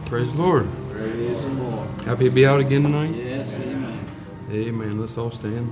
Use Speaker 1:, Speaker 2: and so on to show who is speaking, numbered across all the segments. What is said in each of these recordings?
Speaker 1: Praise the Lord.
Speaker 2: Praise the Lord.
Speaker 1: Happy to be out again tonight.
Speaker 2: Yes, amen.
Speaker 1: Amen. Let's all stand.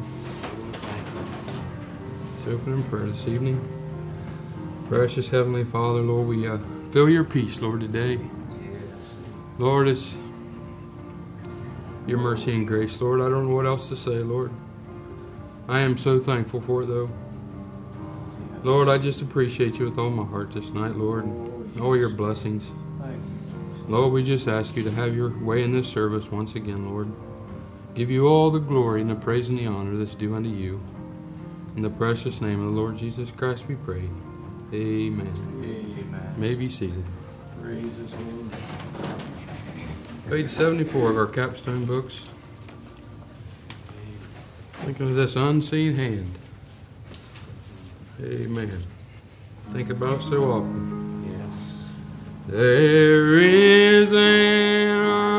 Speaker 1: Let's open in prayer this evening. Precious Heavenly Father, Lord, we feel your peace, Lord, today.
Speaker 2: Yes.
Speaker 1: Lord, it's your mercy and grace, Lord. I don't know what else to say, Lord. I am so thankful for it, though. Lord, I just appreciate you with all my heart this night, Lord, and all your blessings.
Speaker 2: Thank you.
Speaker 1: Lord, we just ask you to have your way in this service once again, Lord. Give you all the glory and the praise and the honor that's due unto you. In the precious name of the Lord Jesus Christ we pray. Amen.
Speaker 2: Amen.
Speaker 1: May be seated.
Speaker 2: Praise his Lord.
Speaker 1: Page 74 of our capstone books. Thinking of this unseen hand. Amen. Think about it so often.
Speaker 2: Yes.
Speaker 1: There is an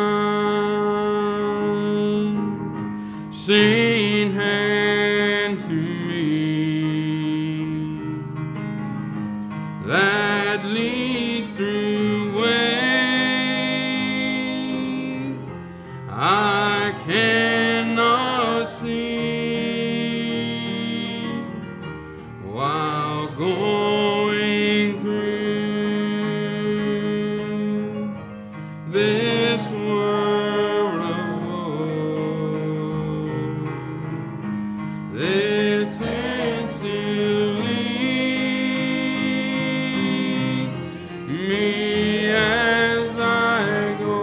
Speaker 1: unseen hand to me that leads through ways I cannot see while going through this world of woe. This hand still leads me as I go.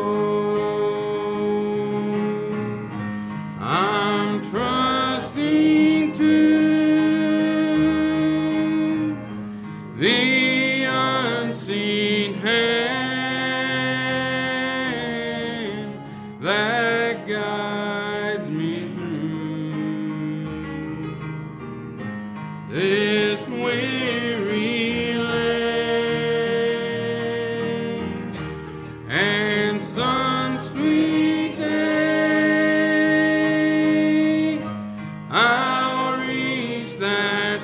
Speaker 1: I'm trusting to the unseen hand that guides me through this weary land and some sweet day I'll reach that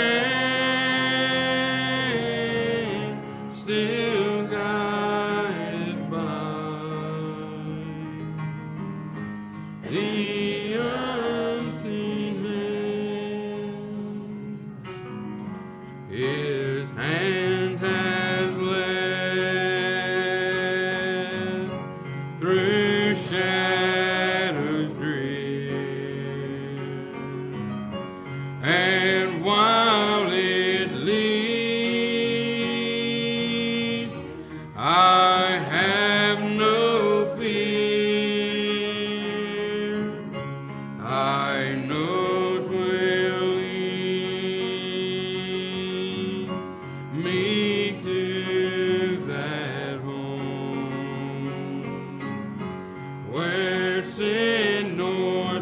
Speaker 1: strand, still guided by the unseen hand. His hand has led through shadows drear, and while it leads, I have no fear. I know 'twill lead me to that home where sin nor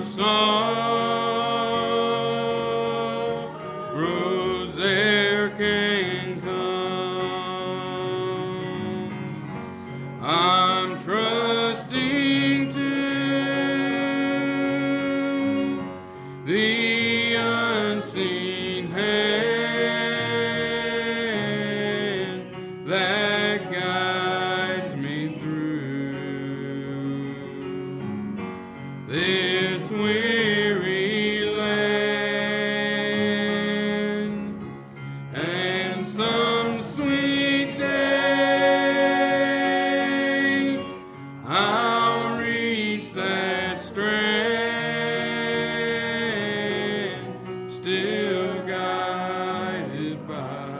Speaker 1: sorrows there can come. I'm trusting to the unseen hand that guides me through this weary land and some sweet day I'll reach that strand, still guided by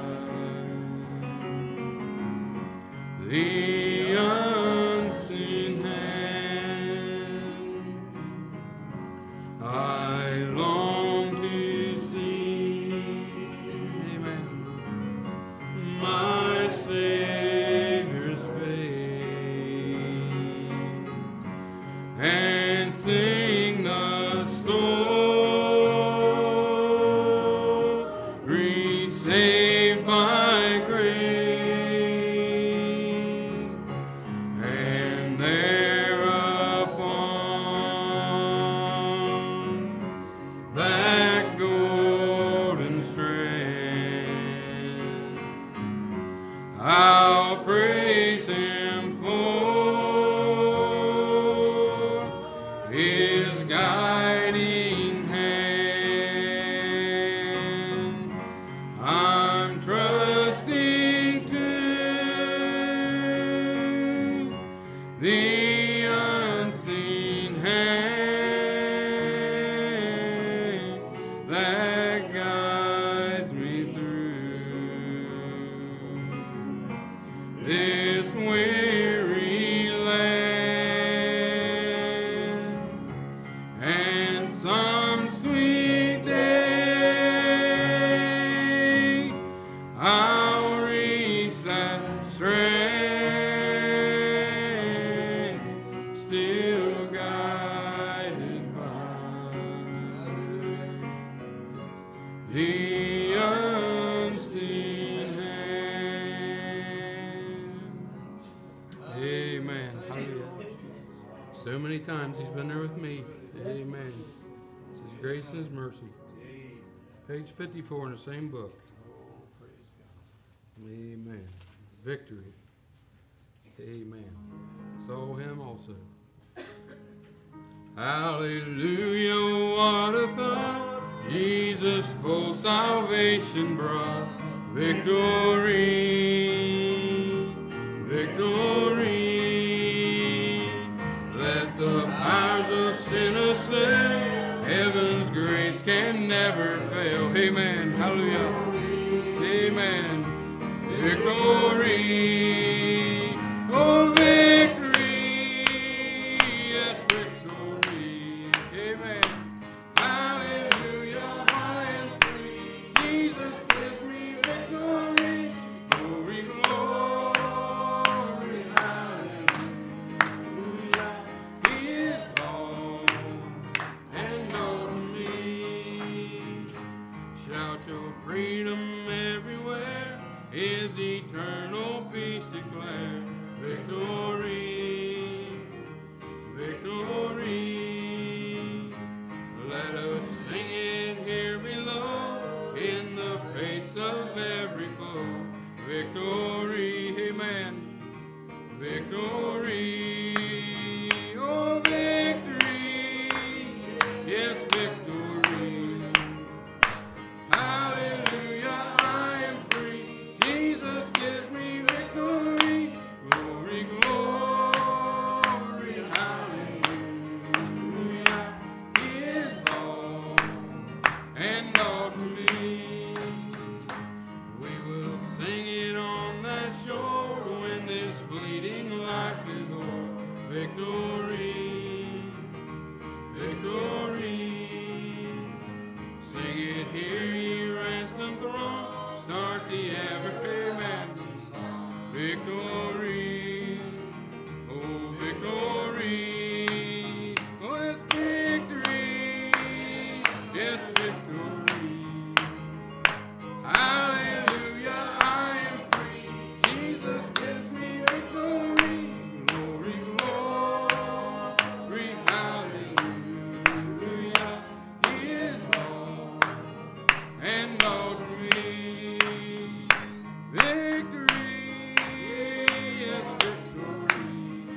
Speaker 1: the unseen hand. I long to see, amen, my Savior's face and sing the story saved by grace, and thereupon that golden strand I'll praise him for this weary land, and some sweet day I'll reach that strand, still guided by the unseen hand. Amen. Hallelujah. So many times He's been there with me. Amen. It's His grace and His mercy. Page 54 in the same book. Amen. Victory. Amen. Saw Him also. Hallelujah, what a thought Jesus full salvation brought. Victory, victory. Let the powers of sin assail. Heaven's grace can never fail. Amen. Hallelujah. Amen. Victory. Oh, victory. Yes, victory. Amen. Hallelujah. I am free. Jesus gives me victory. Glory, glory. Hallelujah. He is all and all to me. Shout your freedom everywhere. His eternal peace declare. Victory, victory. Let us sing it here below in the face of every foe. Victory, amen. Victory, oh victory, yes victory. Hallelujah, I am free. Jesus gives me victory. Glory, glory, hallelujah. He is all and all to me. We will sing it on that shore when this fleeting life is o'er. Victory, victory. Sing it here, ye ransomed throng. Start the ever-commanding song. Victory, oh victory. Oh, it's victory. Yes, victory. Hallelujah, I am free. Jesus gives me victory. Glory, glory, hallelujah. He is all and all to me. Victory, yes, victory.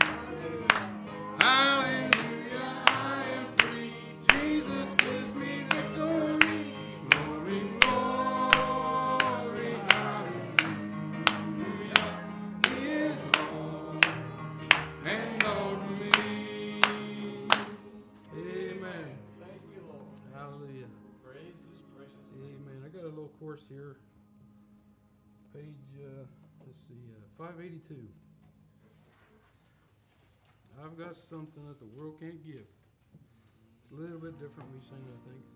Speaker 1: Hallelujah, I am free. Jesus gives me victory. Glory, glory, hallelujah. He is all and all to me. Amen.
Speaker 2: Thank you, Lord.
Speaker 1: Hallelujah.
Speaker 2: Praise His precious name.
Speaker 1: Amen. I got a little course here. Page, let's see, 582. I've got something that the world can't give. It's a little bit different we sing, I think.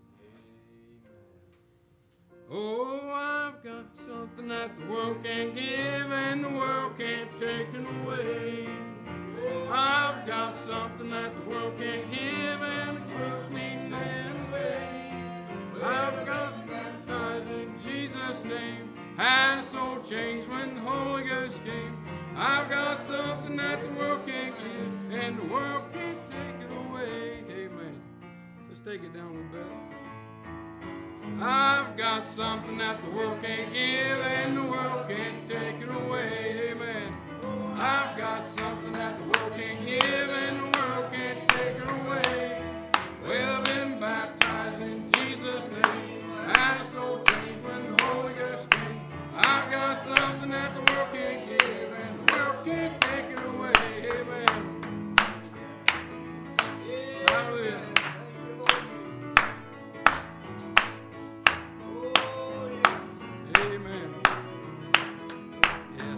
Speaker 1: Oh, I've got something that the world can't give and the world can't take it away. I've got something that the world can't give and it keeps me tan away. I've got baptized in Jesus' name. Had a soul change when the Holy Ghost came. I've got something that the world can't give and the world can't take it away. Amen. Let's take it down a little bit. I've got something that the world can't give and the world can't take it away. Amen. I've got something that the world can't give and the world can't take it away. Well, I've been baptized in Jesus' name. Had a soul change when the Holy Ghost came. I've got something that the world can't give and the world can't take it away. Amen. Hallelujah. Amen.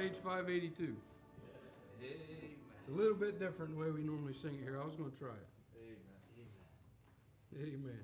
Speaker 1: page 582.
Speaker 3: Amen.
Speaker 1: It's a little bit different the way we normally sing it here. I was going to try it.
Speaker 3: Amen.
Speaker 1: Amen.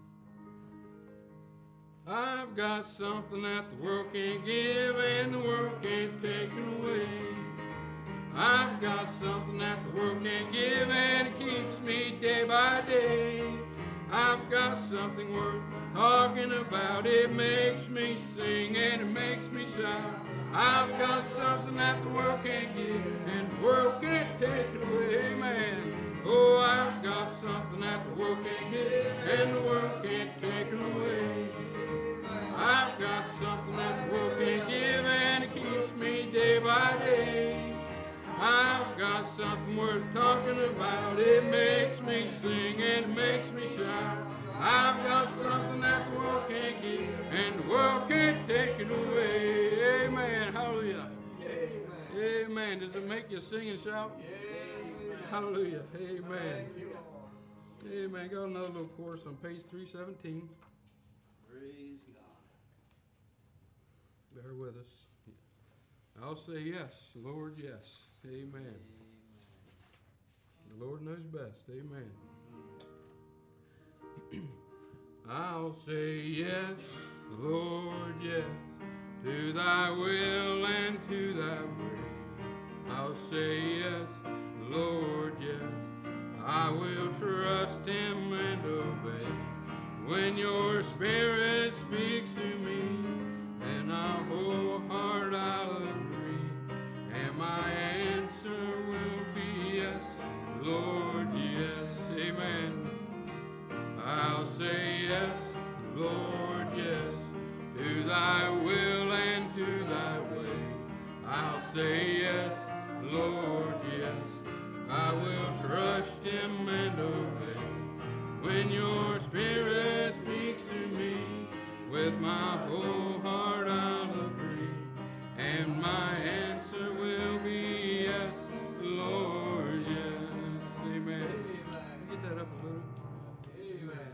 Speaker 1: I've got something that the world can't give and the world can't take it away. I've got something that the world can't give and it keeps me day by day. I've got something worth talking about. It makes me sing and it makes me shout. I've got something that the world can't give and the world can't take it away. Amen. Oh, I've got something that the world can't give and the world can't take it away. I've got something that the world can't give and it keeps me day by day. I've got something worth talking about. It makes me sing and it makes me shout. I've got something that the world can't give and the world can't take it away. Amen. Hallelujah.
Speaker 3: Amen.
Speaker 1: Amen. Does it make you sing and shout?
Speaker 3: Yes.
Speaker 1: Hallelujah. Amen.
Speaker 3: Thank you, Lord.
Speaker 1: Amen. Got another little chorus on page 317.
Speaker 3: Praise God.
Speaker 1: Bear with us. I'll say yes, Lord, yes. Amen.
Speaker 3: Amen.
Speaker 1: The Lord knows best. Amen. I'll say yes, Lord, yes, to thy will and to thy way. I'll say yes, Lord, yes, I will trust him and obey. When your spirit speaks to me, then I'll wholeheart I'll agree, and my answer will be yes, Lord, yes, amen. I'll say yes, Lord, yes, to thy will and to thy way. I'll say yes, Lord, yes, I will trust him and obey. When your spirit speaks to me, with my whole heart I'll agree, and my answer will be yes, Lord, yes, amen.
Speaker 3: Amen.
Speaker 1: Get that up a little.
Speaker 3: Amen.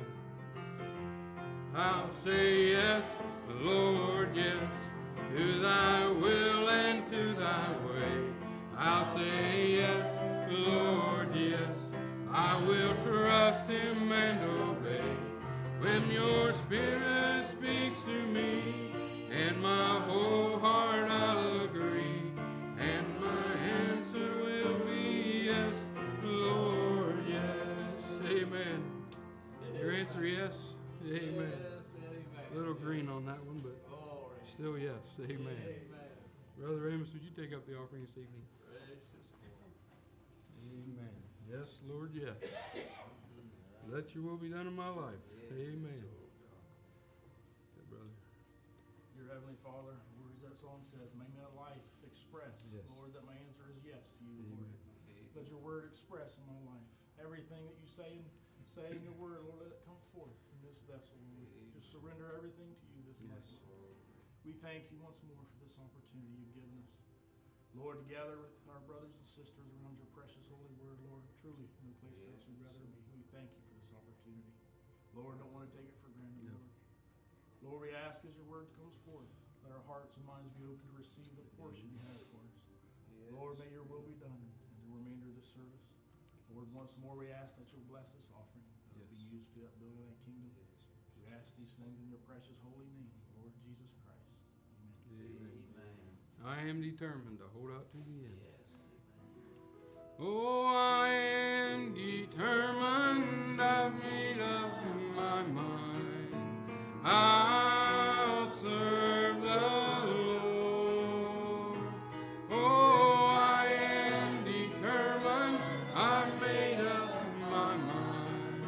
Speaker 1: I'll say yes, Lord, yes, to thy will and to thy way. I'll say yes, Lord, yes, I will trust him and obey. When your spirit speaks to me, and my whole heart I'll agree, and my answer will be yes, Lord, yes, amen. Your answer yes, amen.
Speaker 3: Yes, amen.
Speaker 1: Little green on that one, but
Speaker 3: Glory.
Speaker 1: still yes, amen.
Speaker 3: Amen.
Speaker 1: Brother Amos, would you take up the offering this evening?
Speaker 3: Precious Lord.
Speaker 1: Amen. Yes, Lord, yes. Let your will be done in my life. Amen. Yeah, brother.
Speaker 2: Dear Heavenly Father, where that song says, may my life express,
Speaker 1: Yes.
Speaker 2: Lord, that my answer is yes to you,
Speaker 1: Amen.
Speaker 2: Lord. Let your word express in my life. Everything that you say in your word, Lord, let it come forth in this vessel, Lord. Just surrender everything to you this night,
Speaker 1: Yes.
Speaker 2: Lord. We thank you once more for this opportunity you've given us. Lord, together with our brothers and sisters around your precious holy word, Lord, truly no place else we'd rather be. We thank you for this opportunity. Lord, don't want to take it for granted,
Speaker 1: No.
Speaker 2: Lord. Lord, we ask as your word comes forth, that our hearts and minds be open to receive the portion you have for us. Lord, may your will be done in the remainder of this service. Lord, once more we ask that you'll bless this offering, that it be
Speaker 1: Yes.
Speaker 2: used for that building of that kingdom. We ask these things in your precious holy name, Lord Jesus Christ. Amen.
Speaker 1: Amen.
Speaker 3: Amen.
Speaker 1: I am determined to hold out to the end.
Speaker 3: Yes.
Speaker 1: Oh, I am determined, I've made up my mind. I'll serve the Lord. Oh, I am determined, I've made up my mind.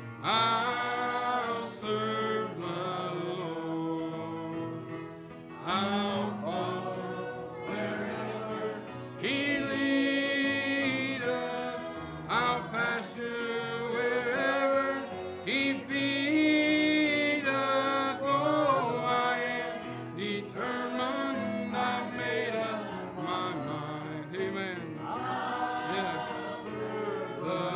Speaker 1: I'll serve the Lord. I'll follow wherever he leadeth. I'll pasture wherever he feedeth. Oh, I am determined, I've made up my mind. Amen. Yes, the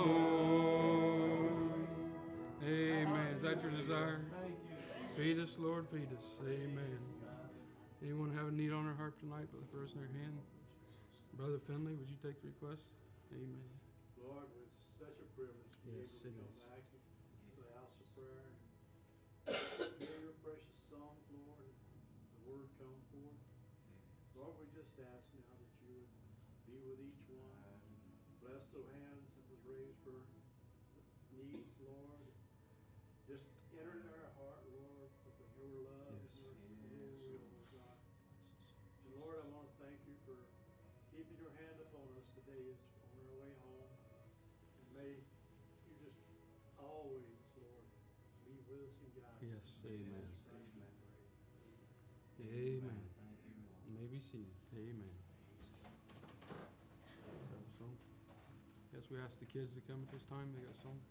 Speaker 1: Lord. Amen. Is that your desire?
Speaker 3: Thank you.
Speaker 1: Feed us, Lord, feed us. Amen. Anyone have a need on their heart tonight by the raising their hand? Brother Finley, would you take the request? Amen.
Speaker 4: Lord, it's such a privilege to be
Speaker 1: Yes,
Speaker 4: able to
Speaker 1: it
Speaker 4: come
Speaker 1: is.
Speaker 4: back to the house of prayer. Hear your precious songs, Lord, the word come forth. Lord, we just ask now that you would be with each one. Bless the hands that was raised for needs, Lord. Just enter in our heart, Lord, with your love
Speaker 1: Yes.
Speaker 4: and your will, Lord God. And Lord, I want to thank you for keeping your hand upon us today as on our way home. And may you just always, Lord, be with us and guide us.
Speaker 1: Yes, amen.
Speaker 3: Amen.
Speaker 1: Amen.
Speaker 3: Thank you, Lord.
Speaker 1: You may be seated. Amen. So, guess we ask the kids to come at this time. They got a song.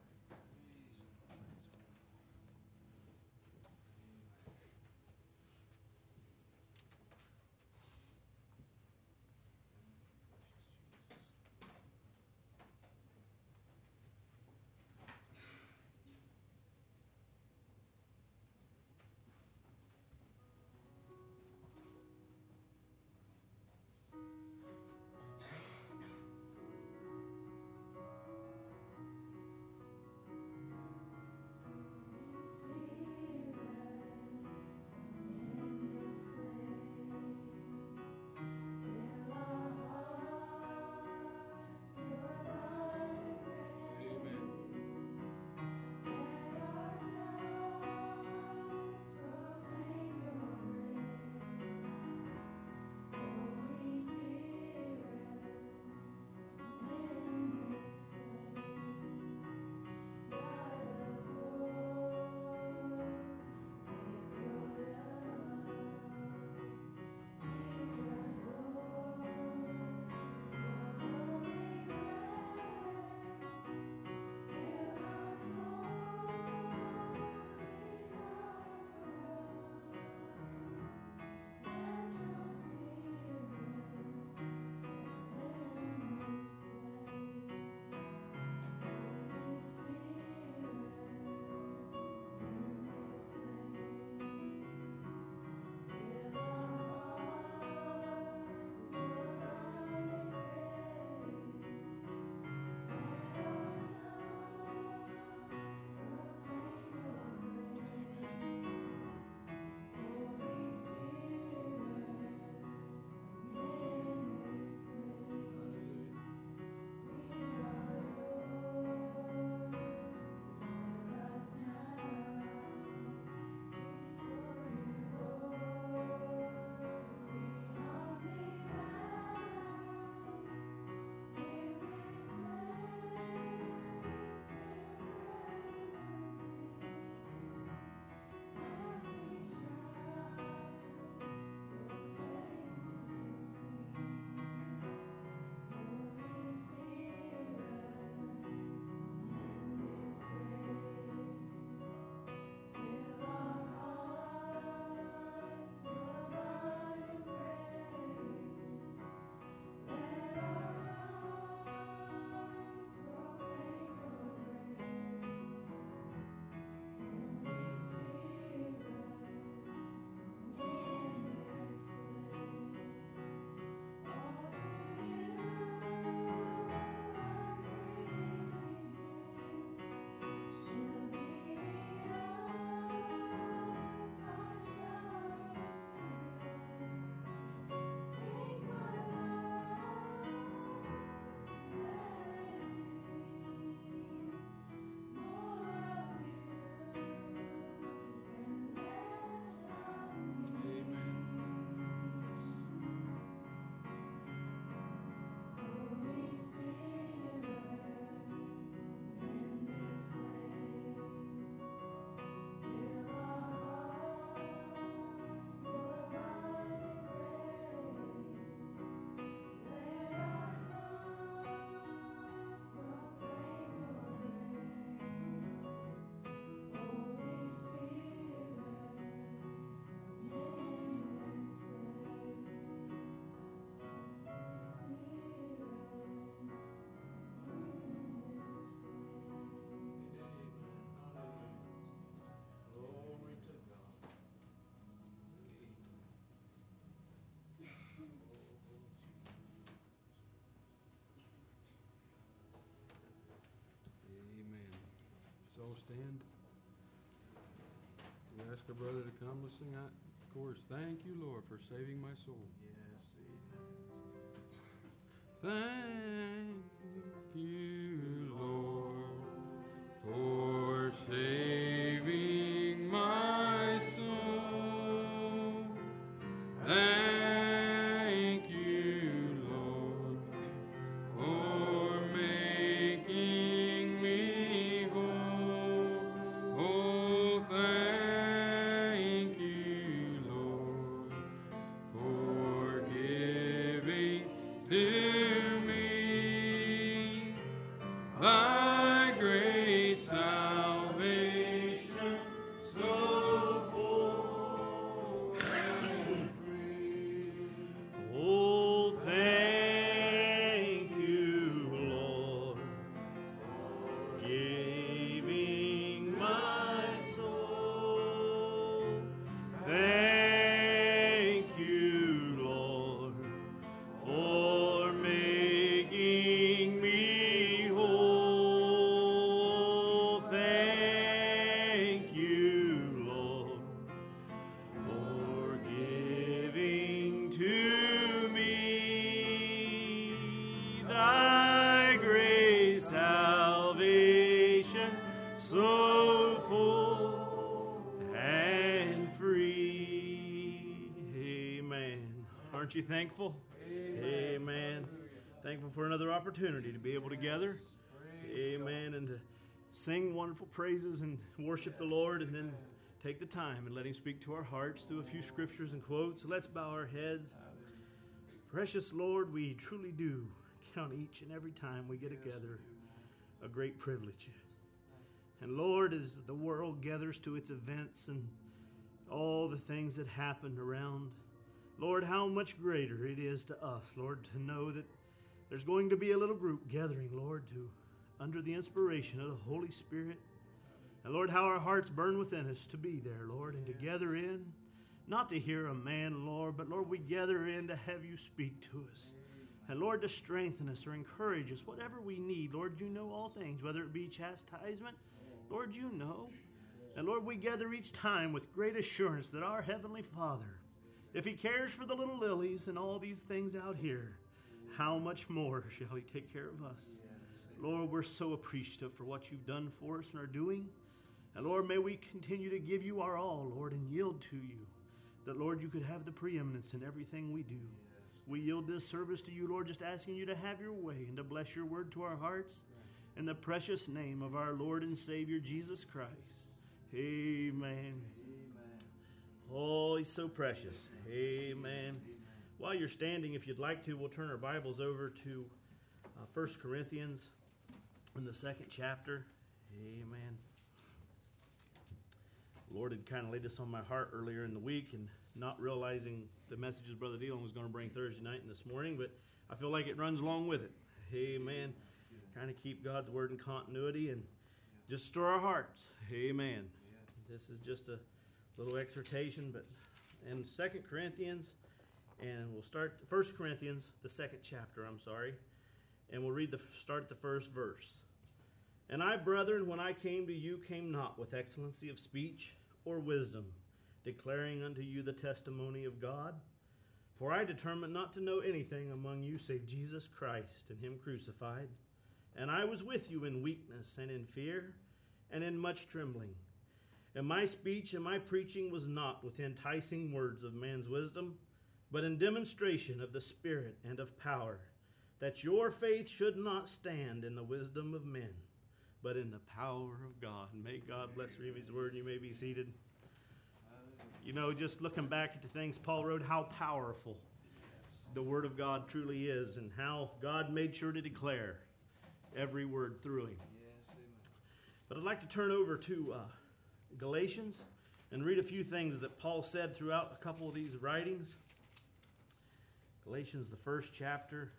Speaker 1: stand. We ask our brother to come. Let's sing that chorus. Thank you, Lord, for saving my soul. Thank you, Lord, for saving my soul. Thank you, Lord, for making me whole. Oh, thank you, Lord, for giving to me thy grace, salvation, so full and free.
Speaker 4: Oh, thank you, Lord, giving my soul. Thank you, Lord, for making me whole. Thank you, Lord, for giving to me thy grace, salvation, so full and free. Amen. Aren't you thankful? Amen. Thankful for another opportunity to be able to gather. Amen. And to sing wonderful praises and worship the Lord, and then take the time and let Him speak to our hearts through a few scriptures and quotes. Let's bow our heads. Precious Lord, we truly do count each and every time we get together a great privilege. And Lord, as the world gathers to its events and all the things that happen around, Lord, how much greater it is to us, Lord, to know that there's going to be a little group gathering, Lord, under the inspiration of the Holy Spirit. And Lord, how our hearts burn within us to be there, Lord, and to gather in, not to hear a man, Lord, but Lord, we gather in to have you speak to us. And Lord, to strengthen us or encourage us, whatever we need. Lord, you know all things, whether it be chastisement, Lord, you know. And Lord, we gather each time with great assurance that our Heavenly Father, if He cares for the little lilies and all these things out here, how much more shall He take care of us? Lord, we're so appreciative for what you've done for us and are doing. And Lord, may we continue to give you our all, Lord, and yield to you. That, Lord, you could have the preeminence in everything we do. We yield this service to you, Lord, just asking you to have your way and to bless your word to our hearts. In the precious name of our Lord and Savior, Jesus Christ. Amen. Oh, He's so precious. Amen. While you're standing, if you'd like to, we'll turn our Bibles over to 1 Corinthians in the 2nd chapter. Amen. The Lord had kind of laid this on my heart earlier in the week, and not realizing the messages Brother Dillon was going to bring Thursday night and this morning, but I feel like it runs along with it. Amen. Kind of keep God's word in continuity and just stir our hearts. Amen. This is just a little exhortation, but in 2 Corinthians, and we'll start 1 Corinthians, the 2nd chapter, and we'll start the first verse. And I, brethren, when I came to you, came not with excellency of speech or wisdom, declaring unto you the testimony of God. For I determined not to know anything among you save Jesus Christ and Him crucified. And I was with you in weakness and in fear and in much trembling. And my speech and my preaching was not with enticing words of man's wisdom, but in demonstration of the Spirit and of power, that your faith should not stand in the wisdom of men, but in the power of God. And may God bless the reading of His word, and you may be seated. You know, just looking back at the things Paul wrote, how powerful the Word of God truly is, and how God made sure to declare every word through him. But I'd like to turn over to Galatians and read a few things that Paul said throughout a couple of these writings. Galatians, the 1st chapter.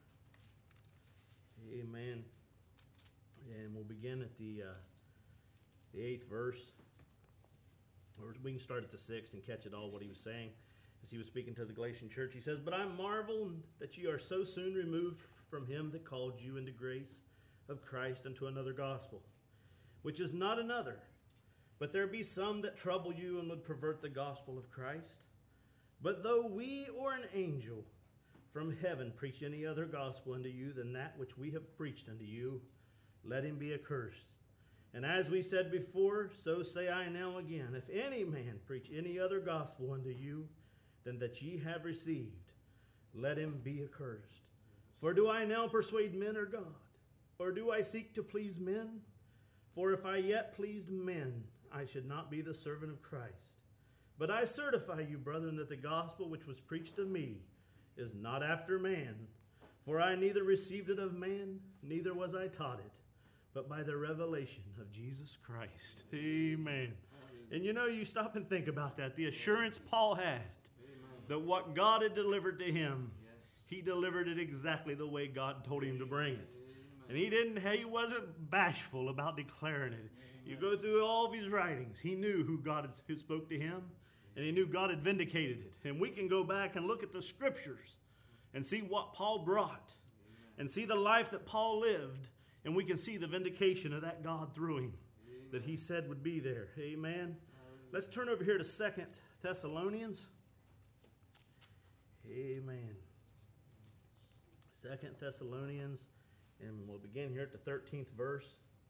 Speaker 4: Amen. And we'll begin at the 8th verse. Or we can start at the 6th and catch it all, what he was saying as he was speaking to the Galatian church. He says, But I marvel that ye are so soon removed from him that called you into grace of Christ unto another gospel, which is not another,
Speaker 5: But there be some that trouble you and would pervert the gospel of Christ. But though we or an angel from heaven preach any other gospel unto you than that which we have preached unto you, let him be accursed. And as we said before, so say I now again, if any man preach any other gospel unto you than that ye have received, let him be accursed. For do I now persuade men or God? Or do I seek to please men? For if I yet pleased men, I should not be the servant of Christ. But I certify you, brethren, that the gospel which was preached of me is not after man. For I neither received it of man, neither was I taught it, but by the revelation of Jesus Christ. Amen. And you know, you stop and think about that. The assurance Paul had that what God had delivered to him, he delivered it exactly the way God told him to bring it. And he wasn't bashful about declaring it. You go through all of his writings, he knew who who spoke to him, and he knew God had vindicated it. And we can go back and look at the scriptures and see what Paul brought and see the life that Paul lived, and we can see the vindication of that God through him that he said would be there. Amen. Let's turn over here to 2 Thessalonians. Amen. 2 Thessalonians, and we'll begin here at the 13th verse.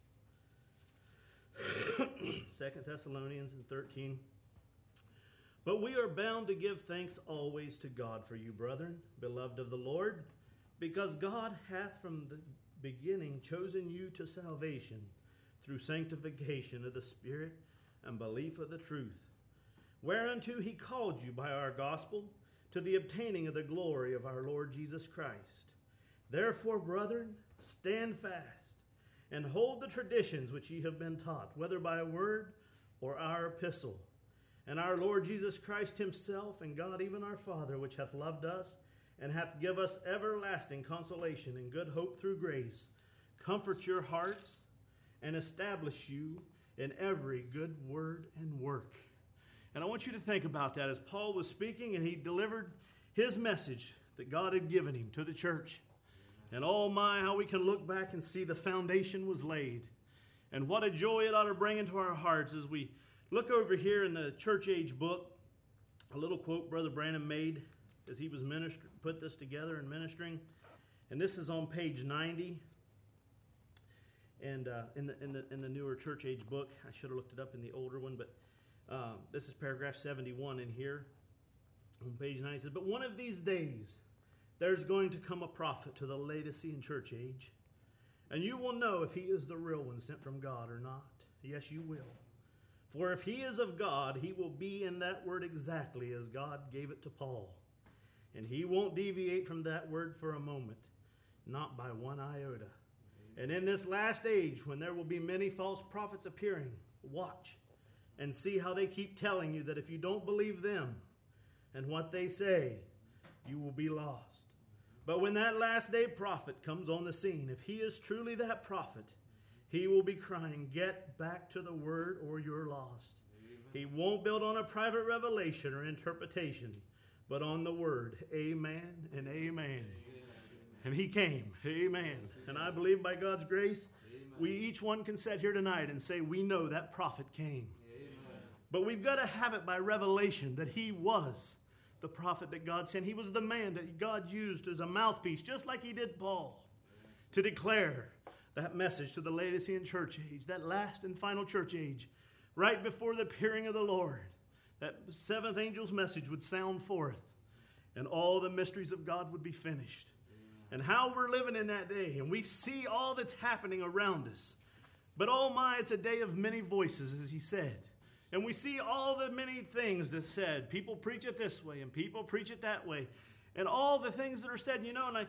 Speaker 5: 2 Thessalonians and 13. But we are bound to give thanks always to God for you, brethren, beloved of the Lord, because God hath from the beginning chosen you to salvation through sanctification of the Spirit and belief of the truth, whereunto he called you by our gospel to the obtaining of the glory of our Lord Jesus Christ. Therefore, brethren, stand fast and hold the traditions which ye have been taught, whether by word or our epistle. And our Lord Jesus Christ himself, and God even our Father, which hath loved us, and hath give us everlasting consolation and good hope through grace, comfort your hearts, and establish you in every good word and work. And I want you to think about that as Paul was speaking, and he delivered his message that God had given him to the church. And oh my, how we can look back and see the foundation was laid. And what a joy it ought to bring into our hearts as we look over here in the church age book, a little quote Brother Branham made as he was put this together and ministering. And this is on page 90. And in the newer church age book, I should have looked it up in the older one, but this is paragraph 71 in here. On page 90 it says, but one of these days there's going to come a prophet to the Laodicean church age, and you will know if he is the real one sent from God or not. Yes, you will. For if he is of God, he will be in that word exactly as God gave it to Paul. And he won't deviate from that word for a moment, not by one iota. And in this last age, when there will be many false prophets appearing, watch and see how they keep telling you that if you don't believe them and what they say, you will be lost. But when that last day prophet comes on the scene, if he is truly that prophet, he will be crying, get back to the word or you're lost. Amen. He won't build on a private revelation or interpretation, but on the word. Amen and amen. Amen. And he came. Amen. And I believe by God's grace, we each one can sit here tonight and say, we know that prophet came. Amen. But we've got to have it by revelation that he was the prophet that God sent. He was the man that God used as a mouthpiece, just like he did Paul, to declare that message to the Laodicean church age, that last and final church age, right before the appearing of the Lord. That seventh angel's message would sound forth, and all the mysteries of God would be finished. And how we're living in that day, and we see all that's happening around us. But oh my, it's a day of many voices, as he said. And we see all the many things that said. People preach it this way, and people preach it that way. And all the things that are said,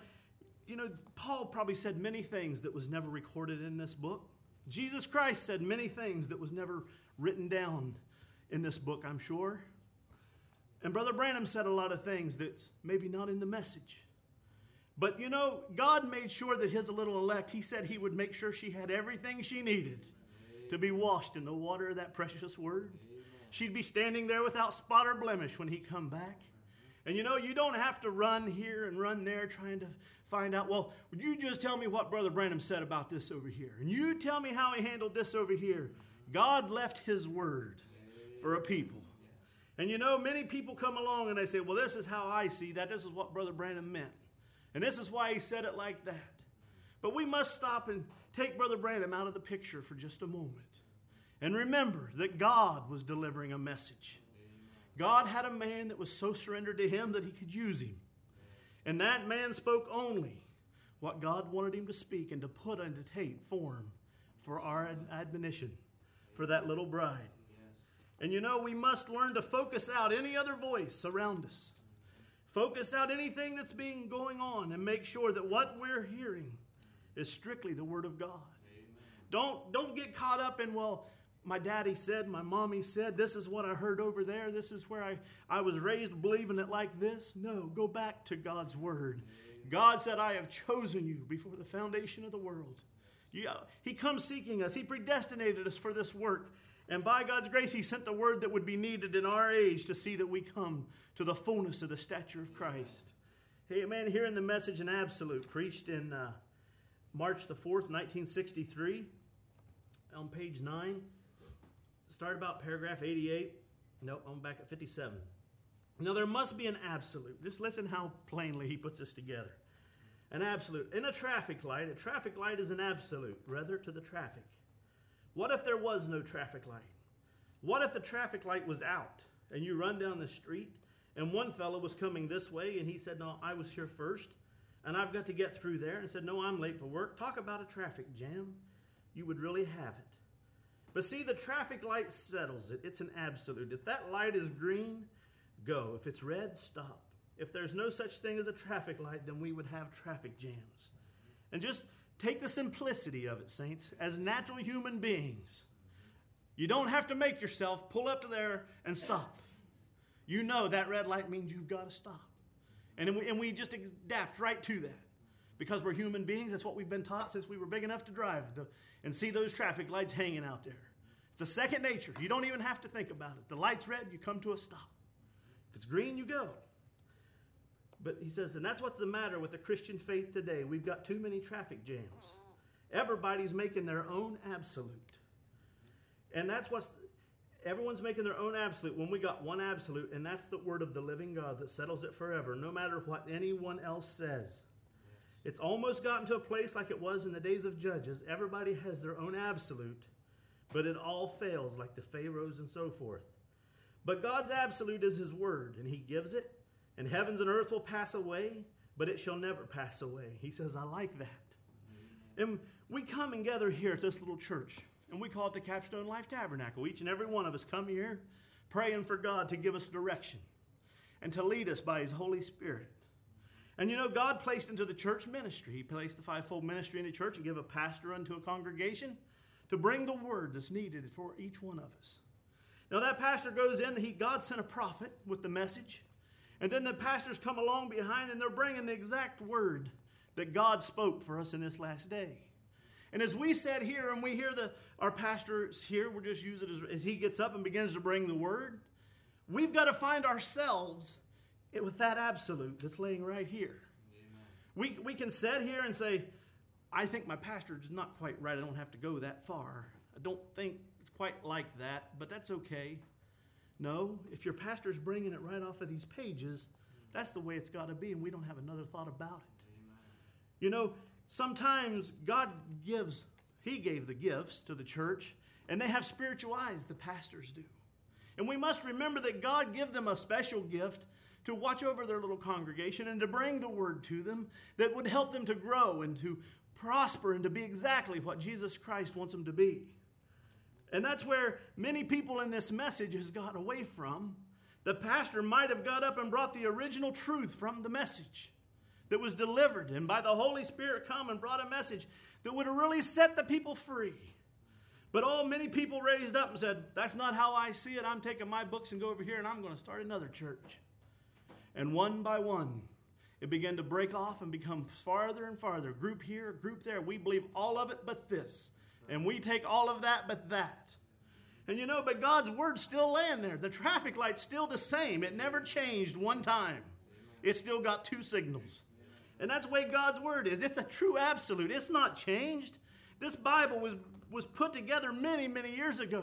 Speaker 5: Paul probably said many things that was never recorded in this book. Jesus Christ said many things that was never written down in this book, I'm sure. And Brother Branham said a lot of things that's maybe not in the message. But God made sure that his little elect, he said he would make sure she had everything she needed to be washed in the water of that precious word. Amen. She'd be standing there without spot or blemish when he come back. And you don't have to run here and run there trying to find out, well, you just tell me what Brother Branham said about this over here. And you tell me how he handled this over here. God left his word for a people. And you know, many people come along and they say, well, this is how I see that. This is what Brother Branham meant. And this is why he said it like that. But we must stop and take Brother Branham out of the picture for just a moment. And remember that God was delivering a message. God had a man that was so surrendered to him that he could use him. And that man spoke only what God wanted him to speak and to put into form for our admonition for that little bride. And you know, we must learn to focus out any other voice around us. Focus out anything that's being going on and make sure that what we're hearing is strictly the Word of God. Don't get caught up in, well, my daddy said, my mommy said, this is what I heard over there. This is where I was raised believing it like this. No, go back to God's Word. God said, I have chosen you before the foundation of the world. He comes seeking us. He predestinated us for this work. And by God's grace, he sent the word that would be needed in our age to see that we come to the fullness of the stature of Christ. Hey, man, here in the Message in Absolute, preached in March the 4th, 1963, on page 9. Start about paragraph 88. Nope, I'm back at 57. Now, there must be an absolute. Just listen how plainly he puts this together. An absolute. In a traffic light is an absolute, rather to the traffic. What if there was no traffic light? What if the traffic light was out and you run down the street and one fellow was coming this way and he said, no, I was here first and I've got to get through there, and said, no, I'm late for work. Talk about a traffic jam. You would really have it. But see, the traffic light settles it. It's an absolute. If that light is green, go. If it's red, stop. If there's no such thing as a traffic light, then we would have traffic jams. And just take the simplicity of it, saints, as natural human beings. You don't have to make yourself pull up to there and stop. You know that red light means you've got to stop. And we just adapt right to that. Because we're human beings, that's what we've been taught since we were big enough to drive and see those traffic lights hanging out there. It's a second nature. You don't even have to think about it. The light's red, you come to a stop. If it's green, you go. But he says, and that's what's the matter with the Christian faith today. We've got too many traffic jams. Everybody's making their own absolute. And everyone's making their own absolute when we got one absolute, and that's the word of the living God that settles it forever, no matter what anyone else says. It's almost gotten to a place like it was in the days of Judges. Everybody has their own absolute, but it all fails like the Pharaohs and so forth. But God's absolute is his word, and he gives it. And heavens and earth will pass away, but it shall never pass away. He says, I like that. And we come and gather here at this little church, and we call it the Capstone Life Tabernacle. Each and every one of us come here praying for God to give us direction and to lead us by his Holy Spirit. And you know, God placed into the church ministry. He placed the fivefold ministry in the church and gave a pastor unto a congregation to bring the word that's needed for each one of us. Now that pastor goes in, God sent a prophet with the message. And then the pastors come along behind and they're bringing the exact word that God spoke for us in this last day. And as we sit here and we hear our pastors here, we'll just use it as he gets up and begins to bring the word. We've got to find ourselves with that absolute that's laying right here. We can sit here and say, I think my pastor is not quite right. I don't have to go that far. I don't think it's quite like that, but that's okay. No, if your pastor's bringing it right off of these pages, that's the way it's got to be, and we don't have another thought about it. Amen. You know, sometimes God he gave the gifts to the church, and they have spiritual eyes, the pastors do. And we must remember that God gave them a special gift to watch over their little congregation and to bring the word to them that would help them to grow and to prosper and to be exactly what Jesus Christ wants them to be. And that's where many people in this message has got away from. The pastor might have got up and brought the original truth from the message that was delivered, and by the Holy Spirit come and brought a message that would have really set the people free. But many people raised up and said, that's not how I see it. I'm taking my books and go over here and I'm going to start another church. And one by one, it began to break off and become farther and farther. Group here, group there. We believe all of it but this. And we take all of that but that. And you know, but God's word's still laying there. The traffic light's still the same. It never changed one time. It's still got two signals. And that's the way God's word is. It's a true absolute. It's not changed. This Bible was was put together many, many years ago.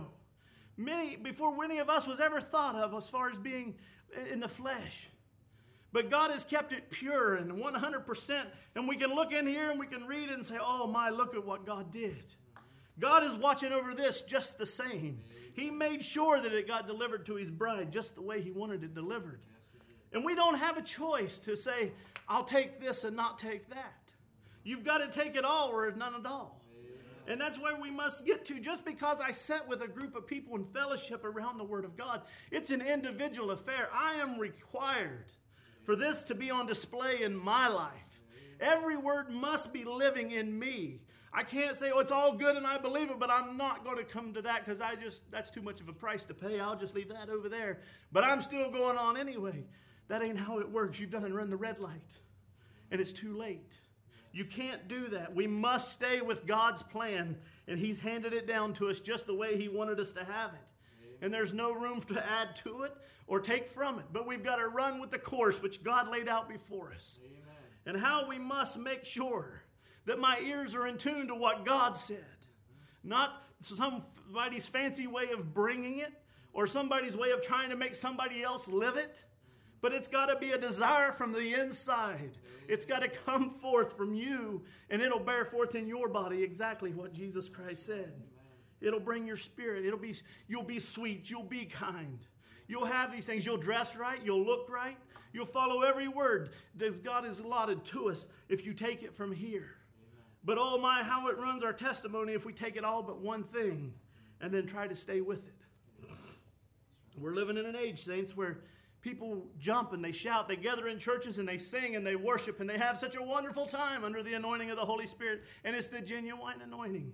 Speaker 5: Before any of us was ever thought of as far as being in the flesh. But God has kept it pure and 100%. And we can look in here and we can read it and say, oh my, look at what God did. God is watching over this just the same. He made sure that it got delivered to his bride just the way he wanted it delivered. And we don't have a choice to say, I'll take this and not take that. You've got to take it all or none at all. And that's where we must get to. Just because I sat with a group of people in fellowship around the Word of God, it's an individual affair. I am required for this to be on display in my life. Every word must be living in me. I can't say, oh, it's all good and I believe it, but I'm not going to come to that because that's too much of a price to pay. I'll just leave that over there. But I'm still going on anyway. That ain't how it works. You've done and run the red light. And it's too late. You can't do that. We must stay with God's plan. And he's handed it down to us just the way he wanted us to have it. And there's no room to add to it or take from it. But we've got to run with the course which God laid out before us. Amen. And how we must make sure that my ears are in tune to what God said. Not somebody's fancy way of bringing it or somebody's way of trying to make somebody else live it. But it's got to be a desire from the inside. It's got to come forth from you, and it'll bear forth in your body exactly what Jesus Christ said. It'll bring your spirit. You'll be sweet. You'll be kind. You'll have these things. You'll dress right. You'll look right. You'll follow every word that God has allotted to us if you take it from here. But oh my, how it runs our testimony if we take it all but one thing and then try to stay with it. We're living in an age, saints, where people jump and they shout, they gather in churches and they sing and they worship and they have such a wonderful time under the anointing of the Holy Spirit, and it's the genuine anointing.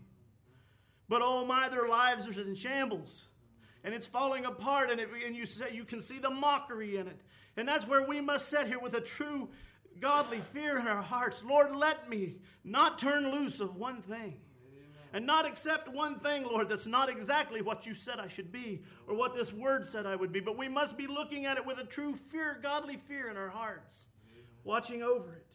Speaker 5: But oh my, their lives are in shambles and it's falling apart, and you can see the mockery in it. And that's where we must sit here with a true godly fear in our hearts. Lord, let me not turn loose of one thing. And not accept one thing, Lord, that's not exactly what you said I should be or what this word said I would be. But we must be looking at it with a true fear, godly fear in our hearts, watching over it.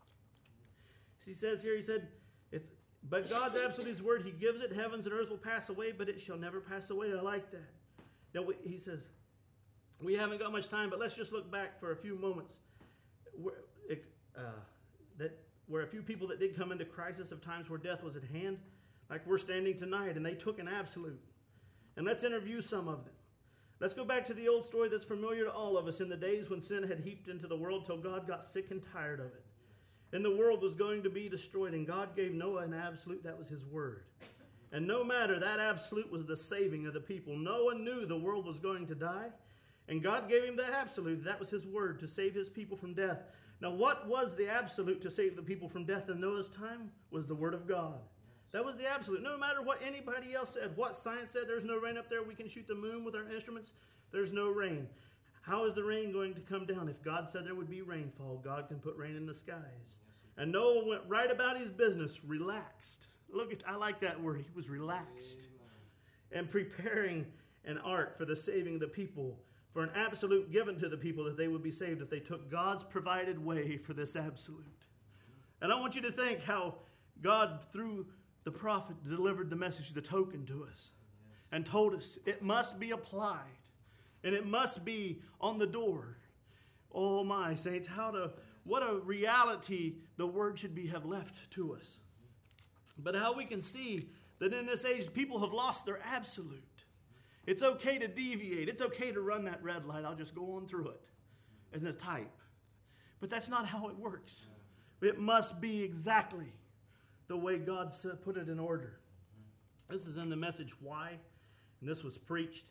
Speaker 5: He says here, but God's absolute his word, he gives it, heavens and earth will pass away, but it shall never pass away. I like that. Now, he says, we haven't got much time, but let's just look back for a few moments. Where a few people that did come into crisis of times where death was at hand, like we're standing tonight, and they took an absolute. And let's interview some of them. Let's go back to the old story that's familiar to all of us in the days when sin had heaped into the world till God got sick and tired of it. And the world was going to be destroyed, and God gave Noah an absolute. That was his word. And no matter, that absolute was the saving of the people. Noah knew the world was going to die, and God gave him the absolute. That was his word, to save his people from death. Now, what was the absolute to save the people from death in Noah's time? Was the word of God. That was the absolute. No matter what anybody else said, what science said, there's no rain up there, we can shoot the moon with our instruments, there's no rain. How is the rain going to come down? If God said there would be rainfall, God can put rain in the skies. And Noah went right about his business, relaxed. I like that word. He was relaxed. And preparing an ark for the saving of the people, for an absolute given to the people that they would be saved if they took God's provided way for this absolute. And I want you to think how God, through the prophet, delivered the message, the token to us, and told us it must be applied, and it must be on the door. Oh my saints, what a reality the word should have left to us. But how we can see that in this age people have lost their absolute. It's okay to deviate. It's okay to run that red light. I'll just go on through it as a type. But that's not how it works. It must be exactly the way God put it in order. This is in the message Why, and this was preached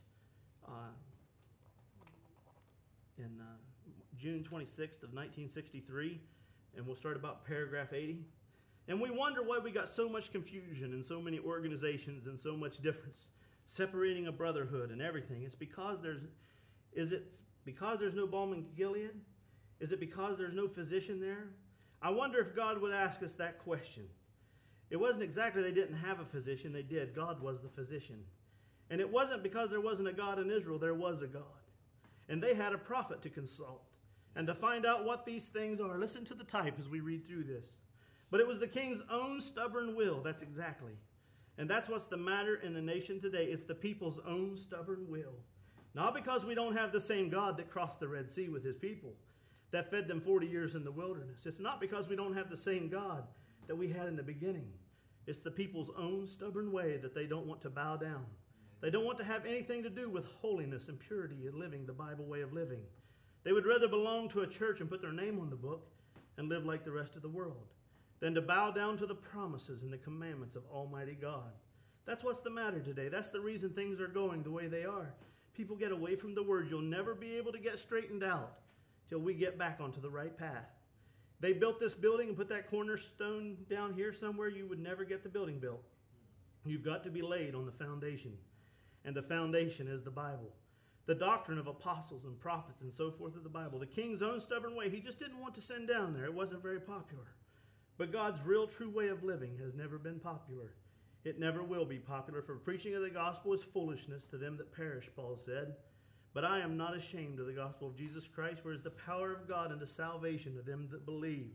Speaker 5: in June 26th of 1963, and we'll start about paragraph 80. And we wonder why we got so much confusion and so many organizations and so much difference, separating a brotherhood and everything. It's because is it because there's no balm in Gilead? Is it because there's no physician there? I wonder if God would ask us that question. It wasn't exactly they didn't have a physician. They did. God was the physician. And it wasn't because there wasn't a God in Israel. There was a God. And they had a prophet to consult and to find out what these things are. Listen to the type as we read through this. But it was the king's own stubborn will. That's exactly. And that's what's the matter in the nation today. It's the people's own stubborn will. Not because we don't have the same God that crossed the Red Sea with his people, that fed them 40 years in the wilderness. It's not because we don't have the same God that we had in the beginning. It's the people's own stubborn way that they don't want to bow down. They don't want to have anything to do with holiness and purity and living the Bible way of living. They would rather belong to a church and put their name on the book and live like the rest of the world than to bow down to the promises and the commandments of Almighty God. That's what's the matter today. That's the reason things are going the way they are. People get away from the Word. You'll never be able to get straightened out till we get back onto the right path. They built this building and put that cornerstone down here somewhere. You would never get the building built. You've got to be laid on the foundation. And the foundation is the Bible. The doctrine of apostles and prophets and so forth of the Bible. The king's own stubborn way, he just didn't want to send down there. It wasn't very popular. But God's real true way of living has never been popular. It never will be popular, for preaching of the gospel is foolishness to them that perish, Paul said. But I am not ashamed of the gospel of Jesus Christ, for it is the power of God unto salvation to them that believe.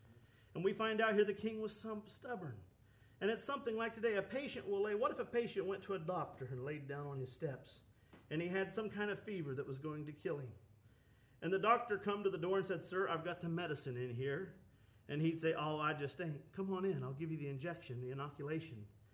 Speaker 5: And we find out here the king was stubborn. And it's something like today, a patient will lay. What if a patient went to a doctor and laid down on his steps, and he had some kind of fever that was going to kill him? And the doctor come to the door and said, "Sir, I've got the medicine in here." And he'd say, "Oh, I just ain't. Come on in. I'll give you the injection, the inoculation.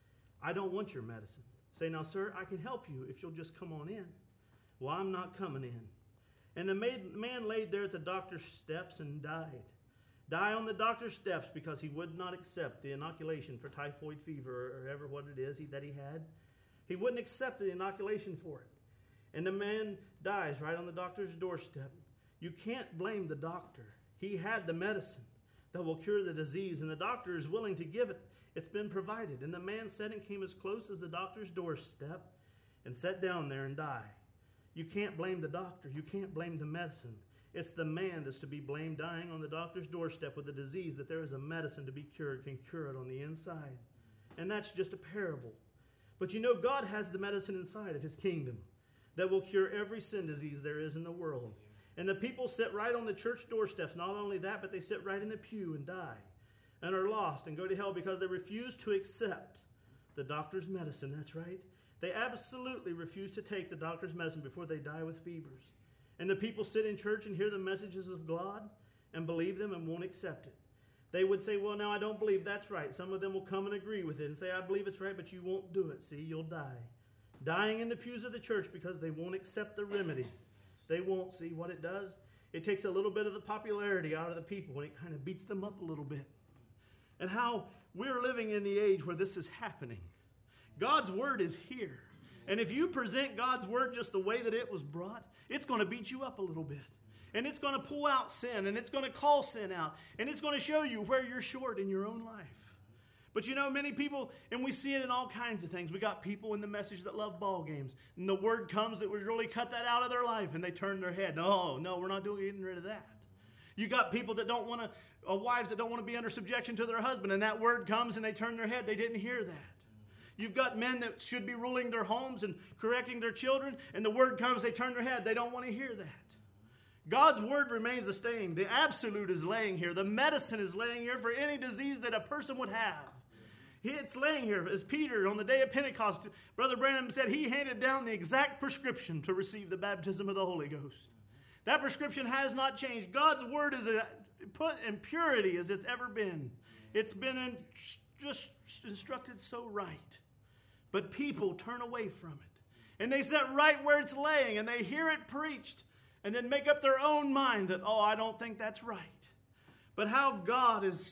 Speaker 5: I don't want your medicine." Say, "Now, sir, I can help you if you'll just come on in." "Well, I'm not coming in." And the man laid there at the doctor's steps and died. Die on the doctor's steps because he would not accept the inoculation for typhoid fever or ever what it is that he had. He wouldn't accept the inoculation for it. And the man dies right on the doctor's doorstep. You can't blame the doctor. He had the medicine that will cure the disease, and the doctor is willing to give it. It's been provided. And the man said and came as close as the doctor's doorstep and sat down there and died. You can't blame the doctor. You can't blame the medicine. It's the man that's to be blamed, dying on the doctor's doorstep with a disease that there is a medicine to be cured, can cure it on the inside. And that's just a parable. But you know, God has the medicine inside of his kingdom that will cure every sin disease there is in the world. And the people sit right on the church doorsteps. Not only that, but they sit right in the pew and die and are lost and go to hell because they refuse to accept the doctor's medicine. That's right. They absolutely refuse to take the doctor's medicine before they die with fevers. And the people sit in church and hear the messages of God and believe them and won't accept it. They would say, "Well, no, I don't believe that's right." Some of them will come and agree with it and say, "I believe it's right, but you won't do it. See, you'll die." Dying in the pews of the church because they won't accept the remedy. They won't. See what it does? It takes a little bit of the popularity out of the people and it kind of beats them up a little bit. And how we're living in the age where this is happening. God's word is here. And if you present God's word just the way that it was brought, it's going to beat you up a little bit. And it's going to pull out sin, and it's going to call sin out, and it's going to show you where you're short in your own life. But you know, many people, and we see it in all kinds of things. We got people in the message that love ball games, and the word comes that would really cut that out of their life, and they turn their head. No, we're not getting rid of that. You got people that don't want to, wives that don't want to be under subjection to their husband, and that word comes and they turn their head. They didn't hear that. You've got men that should be ruling their homes and correcting their children, and the word comes, they turn their head. They don't want to hear that. God's word remains the same. The absolute is laying here. The medicine is laying here for any disease that a person would have. It's laying here. As Peter on the day of Pentecost, Brother Branham said, he handed down the exact prescription to receive the baptism of the Holy Ghost. That prescription has not changed. God's word is put in purity as it's ever been. It's been just instructed so right. But people turn away from it. And they sit right where it's laying, and they hear it preached, and then make up their own mind that, I don't think that's right. But how God is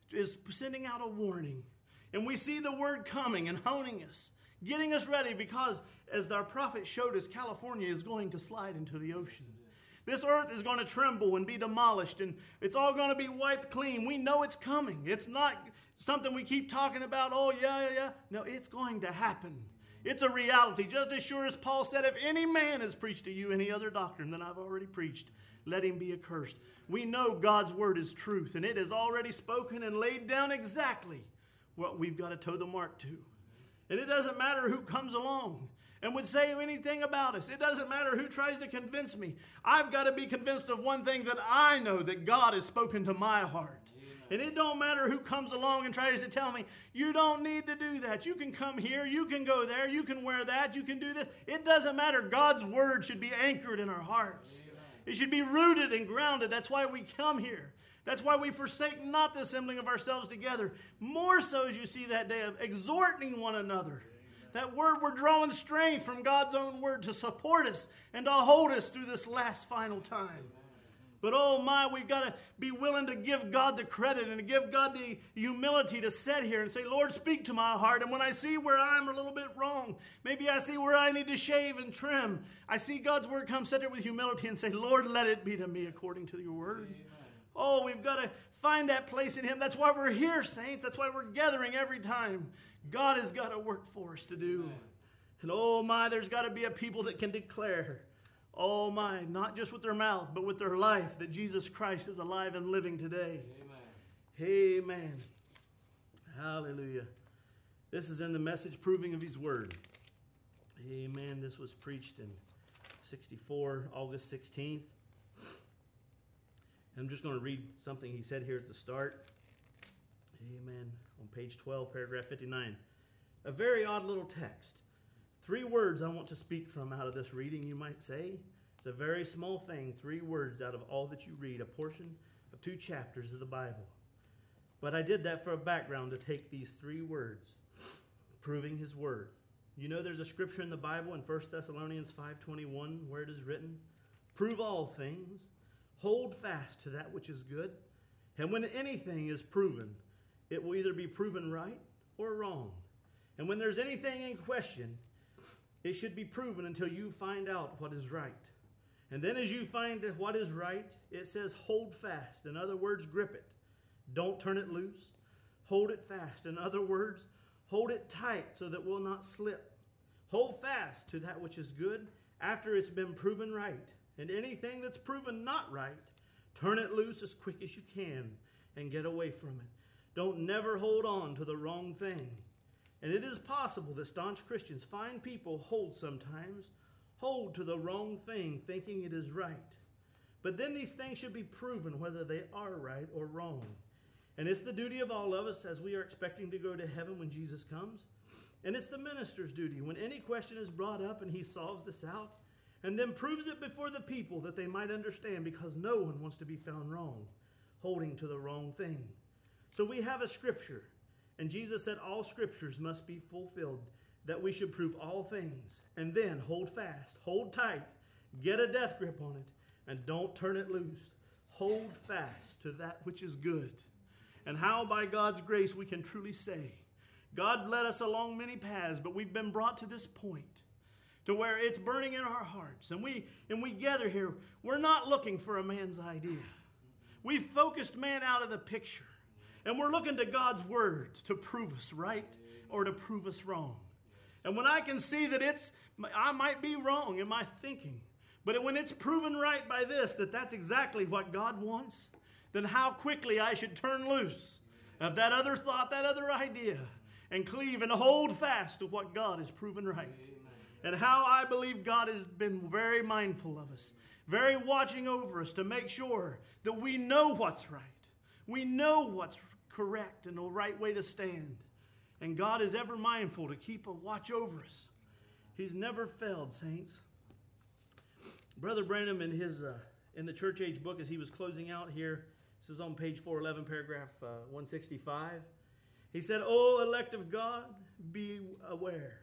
Speaker 5: sending out a warning. And we see the word coming and honing us, getting us ready, because as our prophet showed us, California is going to slide into the ocean. This earth is going to tremble and be demolished, and it's all going to be wiped clean. We know it's coming. It's not something we keep talking about, yeah. No, it's going to happen. It's a reality. Just as sure as Paul said, if any man has preached to you any other doctrine than I've already preached, let him be accursed. We know God's word is truth, and it is already spoken and laid down exactly what we've got to toe the mark to. And it doesn't matter who comes along and would say anything about us. It doesn't matter who tries to convince me. I've got to be convinced of one thing, that I know that God has spoken to my heart. And it don't matter who comes along and tries to tell me, you don't need to do that. You can come here, you can go there, you can wear that, you can do this. It doesn't matter. God's word should be anchored in our hearts. It should be rooted and grounded. That's why we come here. That's why we forsake not the assembling of ourselves together. More so as you see that day of exhorting one another. That word, we're drawing strength from God's own word to support us and to hold us through this last final time. But oh my, we've got to be willing to give God the credit and to give God the humility to sit here and say, Lord, speak to my heart. And when I see where I'm a little bit wrong, maybe I see where I need to shave and trim, I see God's word come, sit there with humility and say, Lord, let it be to me according to your word. Amen. Oh, we've got to find that place in Him. That's why we're here, saints. That's why we're gathering every time. God has got a work for us to do. Amen. And oh my, there's got to be a people that can declare, oh my, not just with their mouth, but with their life, that Jesus Christ is alive and living today. Amen. Amen. Hallelujah. This is in the Message Proving of His Word. Amen. This was preached in 64, August 16th. I'm just going to read something he said here at the start. Amen. On page 12, paragraph 59. A very odd little text. 3 words I want to speak from out of this reading, you might say. It's a very small thing, 3 words out of all that you read, a portion of 2 chapters of the Bible. But I did that for a background to take these 3 words, proving His word. You know there's a scripture in the Bible in 1 Thessalonians 5:21 where it is written, prove all things, hold fast to that which is good, and when anything is proven, it will either be proven right or wrong. And when there's anything in question, it should be proven until you find out what is right. And then as you find what is right, it says hold fast. In other words, grip it. Don't turn it loose. Hold it fast. In other words, hold it tight so that it will not slip. Hold fast to that which is good after it's been proven right. And anything that's proven not right, turn it loose as quick as you can and get away from it. Don't never hold on to the wrong thing. And it is possible that staunch Christians, fine people, hold to the wrong thing, thinking it is right. But then these things should be proven whether they are right or wrong. And it's the duty of all of us as we are expecting to go to heaven when Jesus comes. And it's the minister's duty when any question is brought up and he solves this out and then proves it before the people that they might understand, because no one wants to be found wrong, holding to the wrong thing. So we have a scripture, and Jesus said all scriptures must be fulfilled, that we should prove all things, and then hold fast, hold tight, get a death grip on it, and don't turn it loose. Hold fast to that which is good. And how by God's grace we can truly say, God led us along many paths, but we've been brought to this point to where it's burning in our hearts. And we gather here, we're not looking for a man's idea. We've focused man out of the picture. And we're looking to God's word to prove us right or to prove us wrong. And when I can see that I might be wrong in my thinking, but when it's proven right by this, that that's exactly what God wants, then how quickly I should turn loose of that other thought, that other idea, and cleave and hold fast to what God has proven right. And how I believe God has been very mindful of us, very watching over us to make sure that we know what's right. We know what's correct and the right way to stand. And God is ever mindful to keep a watch over us. He's never failed, saints. Brother Branham in the church age book, as he was closing out here, this is on page 411, paragraph 165. He said, "O elect of God, beware.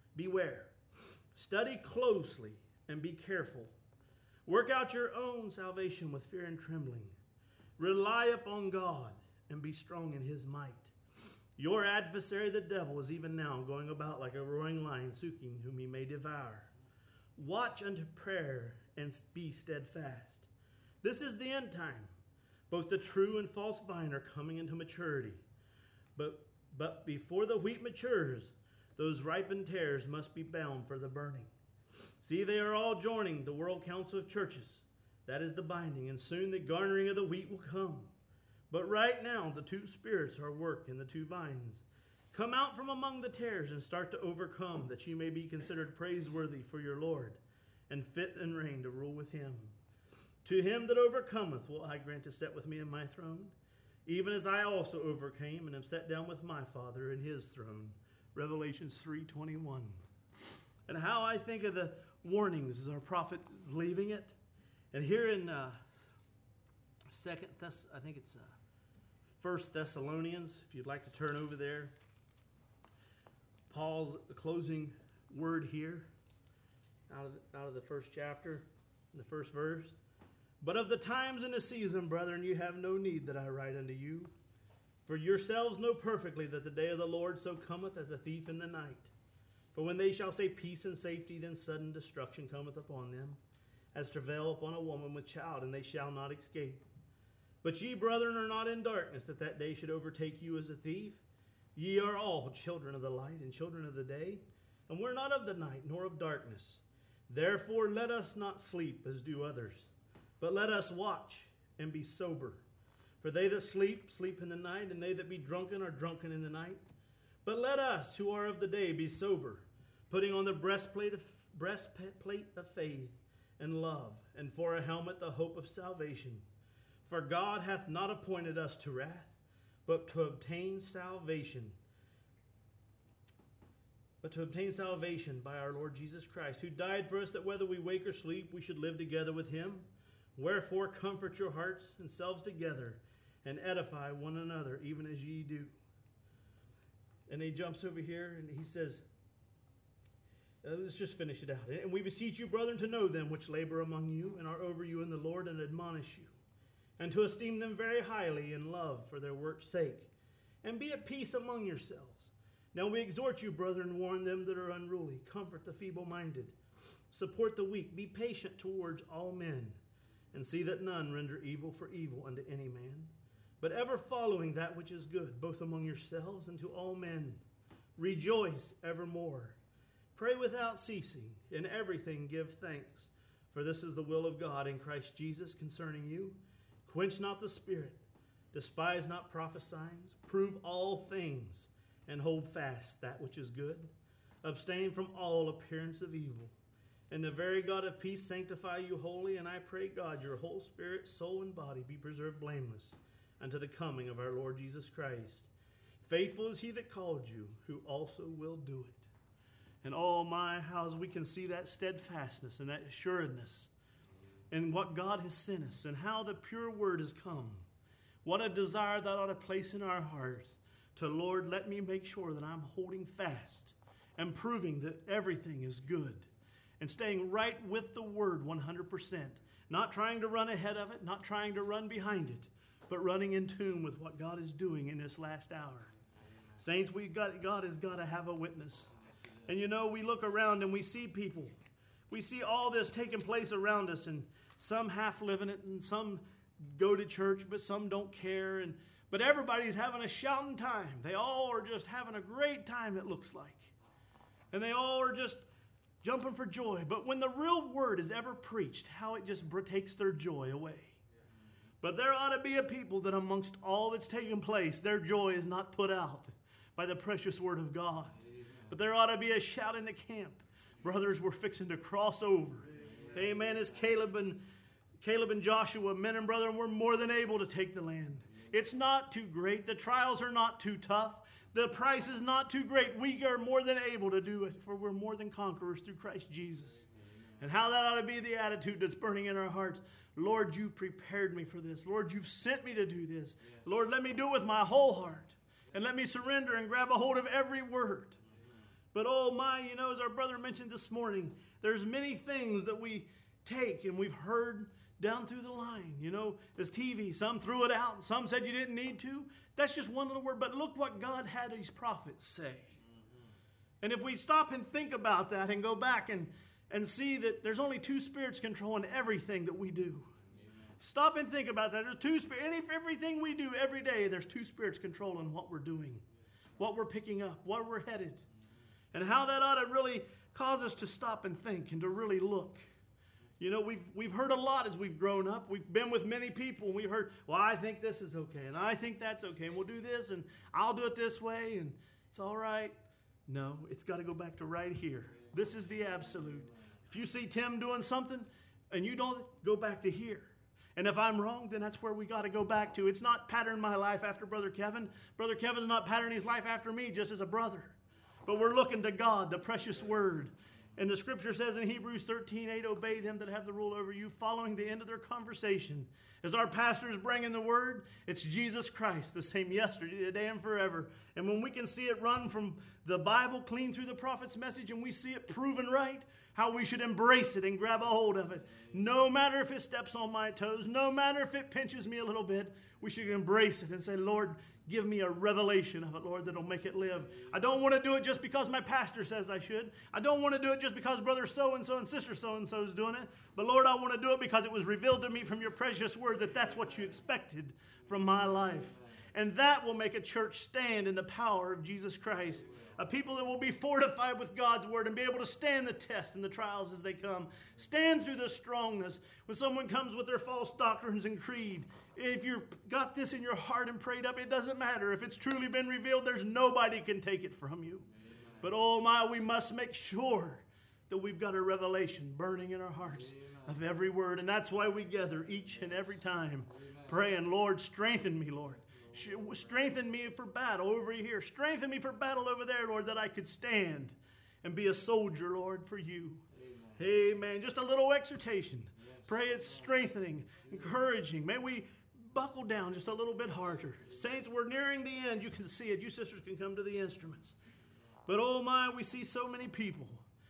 Speaker 5: Study closely and be careful. Work out your own salvation with fear and trembling. Rely upon God and be strong in His might. Your adversary, the devil, is even now going about like a roaring lion, seeking whom he may devour. Watch unto prayer and be steadfast. This is the end time. Both the true and false vine are coming into maturity. But before the wheat matures, those ripened tares must be bound for the burning. See, they are all joining the World Council of Churches. That is the binding, and soon the garnering of the wheat will come. But right now, the 2 spirits are at work in the 2 vines. Come out from among the tares and start to overcome, that you may be considered praiseworthy for your Lord, and fit and reign to rule with Him. To him that overcometh will I grant to sit with me in my throne, even as I also overcame and am set down with my Father in his throne. Revelations 3:21. And how I think of the warnings as our prophet is leaving it. And here in First Thessalonians, if you'd like to turn over there, Paul's closing word here out of the first chapter, the first verse. But of the times and the season, brethren, you have no need that I write unto you. For yourselves know perfectly that the day of the Lord so cometh as a thief in the night. For when they shall say peace and safety, then sudden destruction cometh upon them, as travail upon a woman with child, and they shall not escape. But ye, brethren, are not in darkness, that day should overtake you as a thief. Ye are all children of the light and children of the day, and we're not of the night nor of darkness. Therefore let us not sleep as do others, but let us watch and be sober. For they that sleep, sleep in the night, and they that be drunken are drunken in the night. But let us, who are of the day, be sober, putting on the breastplate of faith and love, and for a helmet the hope of salvation. For God hath not appointed us to wrath, but to obtain salvation. By our Lord Jesus Christ, who died for us, that whether we wake or sleep, we should live together with him. Wherefore comfort your hearts and selves together, and edify one another, even as ye do. And he jumps over here and he says, let's just finish it out. And we beseech you, brethren, to know them which labor among you, and are over you in the Lord, and admonish you, and to esteem them very highly in love for their work's sake, and be at peace among yourselves. Now we exhort you, brethren, warn them that are unruly, comfort the feeble-minded, support the weak, be patient towards all men, and see that none render evil for evil unto any man, but ever following that which is good, both among yourselves and to all men. Rejoice evermore. Pray without ceasing. In everything give thanks, for this is the will of God in Christ Jesus concerning you. Quench not the spirit, despise not prophesying, prove all things, and hold fast that which is good. Abstain from all appearance of evil. And the very God of peace sanctify you wholly, and I pray God your whole spirit, soul, and body be preserved blameless unto the coming of our Lord Jesus Christ. Faithful is he that called you, who also will do it. And oh my, how we can see that steadfastness and that assuredness in what God has sent us, and how the pure word has come. What a desire that ought to place in our hearts to, Lord, let me make sure that I'm holding fast and proving that everything is good, and staying right with the word 100%, not trying to run ahead of it, not trying to run behind it, but running in tune with what God is doing in this last hour. Saints, God has got to have a witness. And you know, we look around and we see people. We see all this taking place around us, and some half live in it, and some go to church, but some don't care. But everybody's having a shouting time. They all are just having a great time, it looks like. And they all are just jumping for joy. But when the real word is ever preached, how it just takes their joy away. But there ought to be a people that amongst all that's taking place, their joy is not put out by the precious word of God. Amen. But there ought to be a shout in the camp. Brothers, we're fixing to cross over. Amen. As Caleb and Joshua, men and brethren, we're more than able to take the land. It's not too great. The trials are not too tough. The price is not too great. We are more than able to do it, for we're more than conquerors through Christ Jesus. And how that ought to be the attitude that's burning in our hearts. Lord, you've prepared me for this. Lord, you've sent me to do this. Lord, let me do it with my whole heart. And let me surrender and grab a hold of every word. But oh my, you know, as our brother mentioned this morning, there's many things that we take and we've heard down through the line. You know, as TV, some threw it out. Some said you didn't need to. That's just one little word. But look what God had his prophets say. And if we stop and think about that and go back and see that there's only two spirits controlling everything that we do. Amen. Stop and think about that. There's two spirits. Everything we do every day, there's two spirits controlling what we're doing, what we're picking up, where we're headed. And how that ought to really cause us to stop and think and to really look. You know, we've heard a lot as we've grown up. We've been with many people, and we've heard, well, I think this is okay, and I think that's okay, and we'll do this, and I'll do it this way, and it's all right. No, it's got to go back to right here. This is the absolute. If you see Tim doing something and you don't, go back to here. And if I'm wrong, then that's where we got to go back to. It's not pattern my life after Brother Kevin. Brother Kevin's not patterning his life after me just as a brother. But we're looking to God, the precious word. And the scripture says in Hebrews 13:8, obey them that have the rule over you, following the end of their conversation. As our pastors bring in the word, it's Jesus Christ, the same yesterday, today, and forever. And when we can see it run from the Bible clean through the prophet's message, and we see it proven right, how we should embrace it and grab a hold of it. No matter if it steps on my toes, no matter if it pinches me a little bit, we should embrace it and say, Lord, give me a revelation of it, Lord, that'll make it live. I don't want to do it just because my pastor says I should. I don't want to do it just because brother so-and-so and sister so-and-so is doing it. But Lord, I want to do it because it was revealed to me from your precious word that that's what you expected from my life. And that will make a church stand in the power of Jesus Christ. A people that will be fortified with God's word and be able to stand the test and the trials as they come. Stand through the strongness. When someone comes with their false doctrines and creed, if you've got this in your heart and prayed up, it doesn't matter. If it's truly been revealed, there's nobody can take it from you. Amen. But oh my, we must make sure that we've got a revelation burning in our hearts. Amen. Of every word. And that's why we gather each and every time. Amen. Praying, Lord, strengthen me, Lord. Strengthen me for battle over here. Strengthen me for battle over there, Lord, that I could stand and be a soldier, Lord, for you. Amen. Amen. Just a little exhortation. Yes. Pray it's strengthening, encouraging. May we buckle down just a little bit harder. Saints, we're nearing the end. You can see it. You sisters can come to the instruments. But oh my, we see so many people.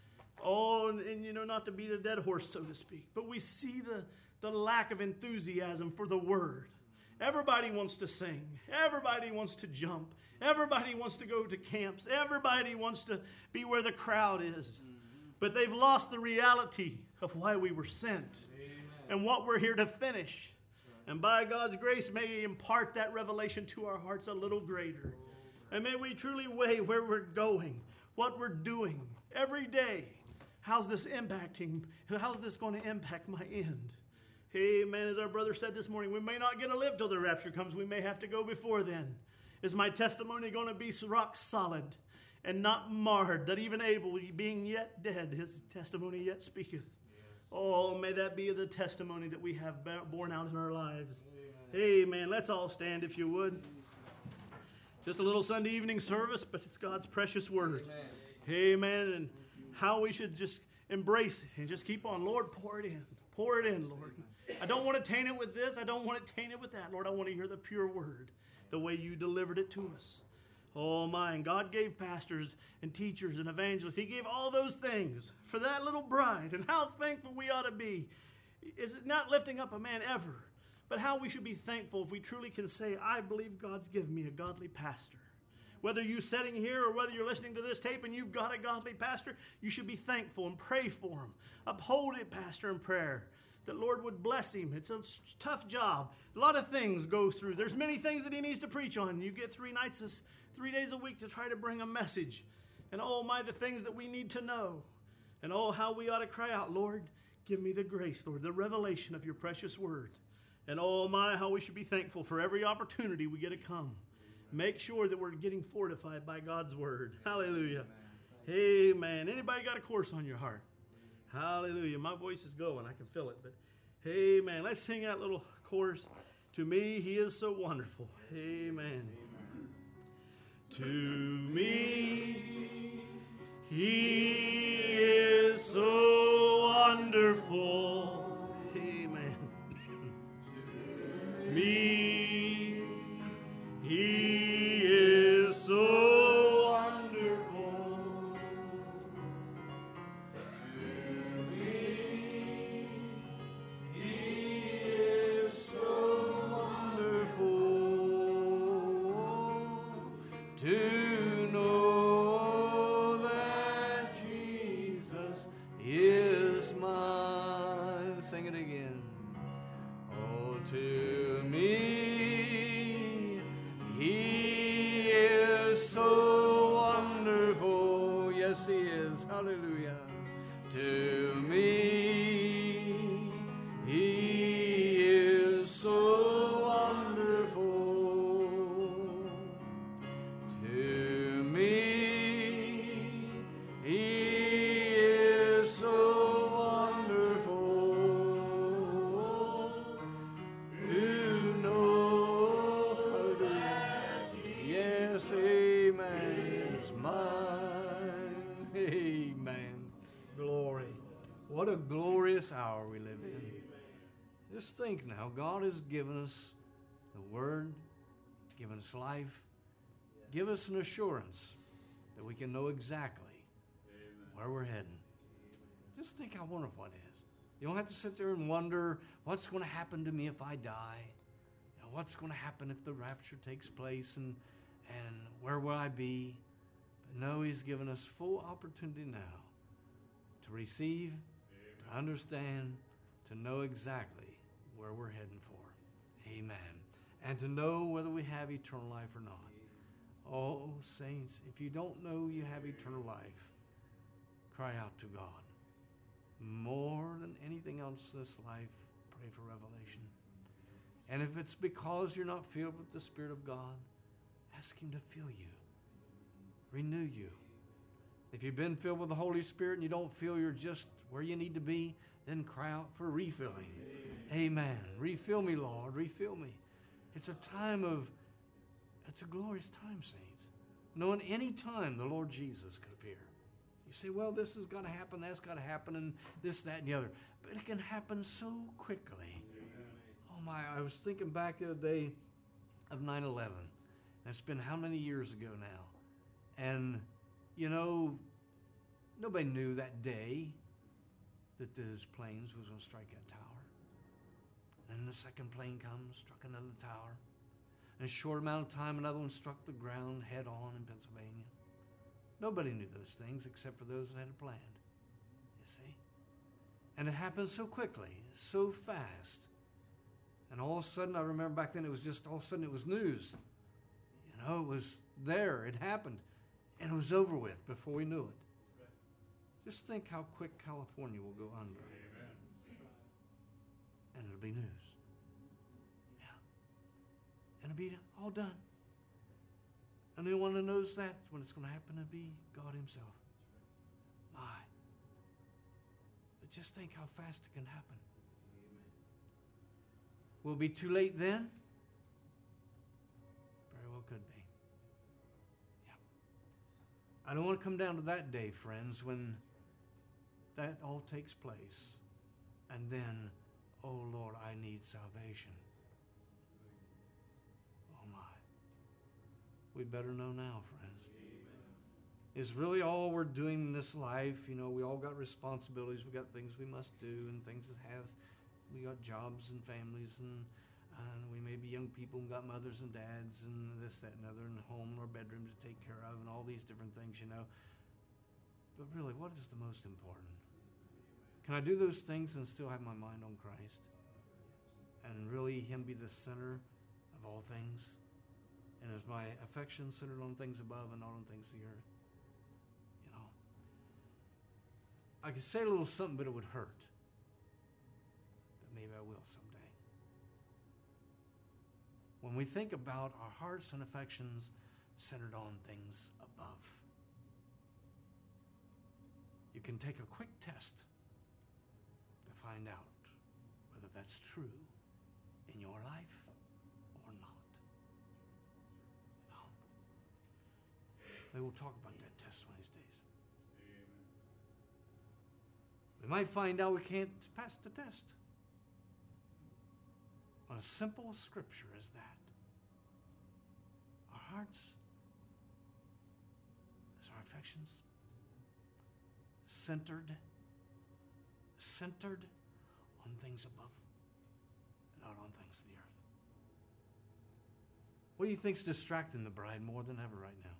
Speaker 5: Oh, and you know, not to beat a dead horse, so to speak, but we see the lack of enthusiasm for the word. Everybody wants to sing. Everybody wants to jump. Everybody wants to go to camps. Everybody wants to be where the crowd is. But they've lost the reality of why we were sent. Amen. And what we're here to finish. And by God's grace, may He impart that revelation to our hearts a little greater. And may we truly weigh where we're going, what we're doing every day. How's this impacting? How's this going to impact my end? Amen. As our brother said this morning, we may not get to live till the rapture comes. We may have to go before then. Is my testimony going to be rock solid and not marred, that even Abel, being yet dead, his testimony yet speaketh? Yes. Oh, may that be the testimony that we have borne out in our lives. Amen. Amen. Let's all stand if you would. Just a little Sunday evening service, but it's God's precious word. Amen. Amen. And how we should just embrace it and just keep on. Lord, pour it in. Pour it in, Lord. I don't want to taint it with this. I don't want to taint it with that. Lord, I want to hear the pure word, the way you delivered it to us. Oh, my. And God gave pastors and teachers and evangelists. He gave all those things for that little bride. And how thankful we ought to be. Is it not lifting up a man ever, but how we should be thankful if we truly can say, I believe God's given me a godly pastor. Whether you're sitting here or whether you're listening to this tape and you've got a godly pastor, you should be thankful and pray for him. Uphold it, pastor, in prayer. That Lord would bless him. It's a tough job. A lot of things go through. There's many things that he needs to preach on. You get 3 days a week to try to bring a message. And oh my, the things that we need to know. And oh, how we ought to cry out, Lord, give me the grace, Lord, the revelation of your precious word. And oh my, how we should be thankful for every opportunity we get to come. Make sure that we're getting fortified by God's word. Hallelujah. Amen. Anybody got a course on your heart? Hallelujah. My voice is going. I can feel it. But amen. Let's sing that little chorus. To me, he is so wonderful. Amen. To me, he is so wonderful. Amen. To me, he is so wonderful. To me, he is so wonderful to know that Jesus is mine. Sing it again. Oh, to me, he is so wonderful. Yes, he is. Hallelujah. To me, he is so wonderful. To me, he is so wonderful.
Speaker 6: this hour we live in. Just think now, God has given us the Word, given us life, give us an assurance that we can know exactly where we're heading. Just think how wonderful it is. You don't have to sit there and wonder what's going to happen to me if I die. You know, what's going to happen if the rapture takes place, and where will I be? But no, He's given us full opportunity now to receive, to understand, to know exactly where we're heading for. Amen. And to know whether we have eternal life or not. Oh, saints, if you don't know you have eternal life, cry out to God. More than anything else in this life, pray for revelation. And if it's because you're not filled with the Spirit of God, ask Him to fill you, renew you. If you've been filled with the Holy Spirit and you don't feel you're just where you need to be, then cry out for refilling. Amen. Refill me, Lord. Refill me. It's a glorious time, saints. Knowing any time the Lord Jesus could appear. You say, well, this has got to happen, that's got to happen, and this, that, and the other. But it can happen so quickly. Oh my, I was thinking back the other day of 9/11. And it's been how many years ago now? And, you know, nobody knew that day that those planes was going to strike that tower. And then the second plane comes, struck another tower. In a short amount of time, another one struck the ground head on in Pennsylvania. Nobody knew those things except for those that had it planned, you see. And it happened so quickly, so fast. And all of a sudden, I remember back then, it was just all of a sudden it was news. You know, it was there, it happened, and it was over with before we knew it. Just think how quick California will go under. And it'll be news. Yeah. And it'll be all done. And the one that knows that when it's going to happen to be God Himself. My. But just think how fast it can happen. Will it be too late then? Very well could be. Yeah. I don't want to come down to that day, friends, when that all takes place. And then, oh Lord, I need salvation. We better know now, friends. Is really all we're doing in this life. You know, we all got responsibilities. We got things we must do and things that we got jobs and families and we may be young people and got mothers and dads and this, that, and other, and a home or a bedroom to take care of and all these different things, you know. But really, what is the most important? Can I do those things and still have my mind on Christ? And really Him be the center of all things? And is my affection centered on things above and not on things of the earth? You know. I could say a little something, but it would hurt. But maybe I will someday. When we think about our hearts and affections centered on things above, you can take a quick test to find out whether that's true in your life. Maybe we'll talk about that test one of these days. We might find out we can't pass the test on a simple scripture as that. Our hearts, as our affections, centered on things above, not on things of the earth. What do you think's distracting the bride more than ever right now?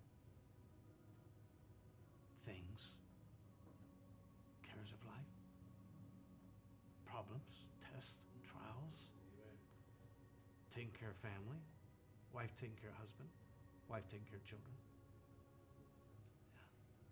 Speaker 6: Things, cares of life, problems, tests, trials, taking care of family, wife taking care of husband, wife taking care of children. Yeah.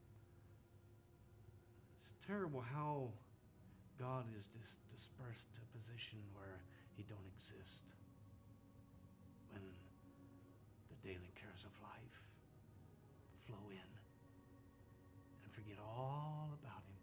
Speaker 6: It's terrible how God is dispersed to a position where He don't exist when the daily cares of life flow in. Forget all about Him.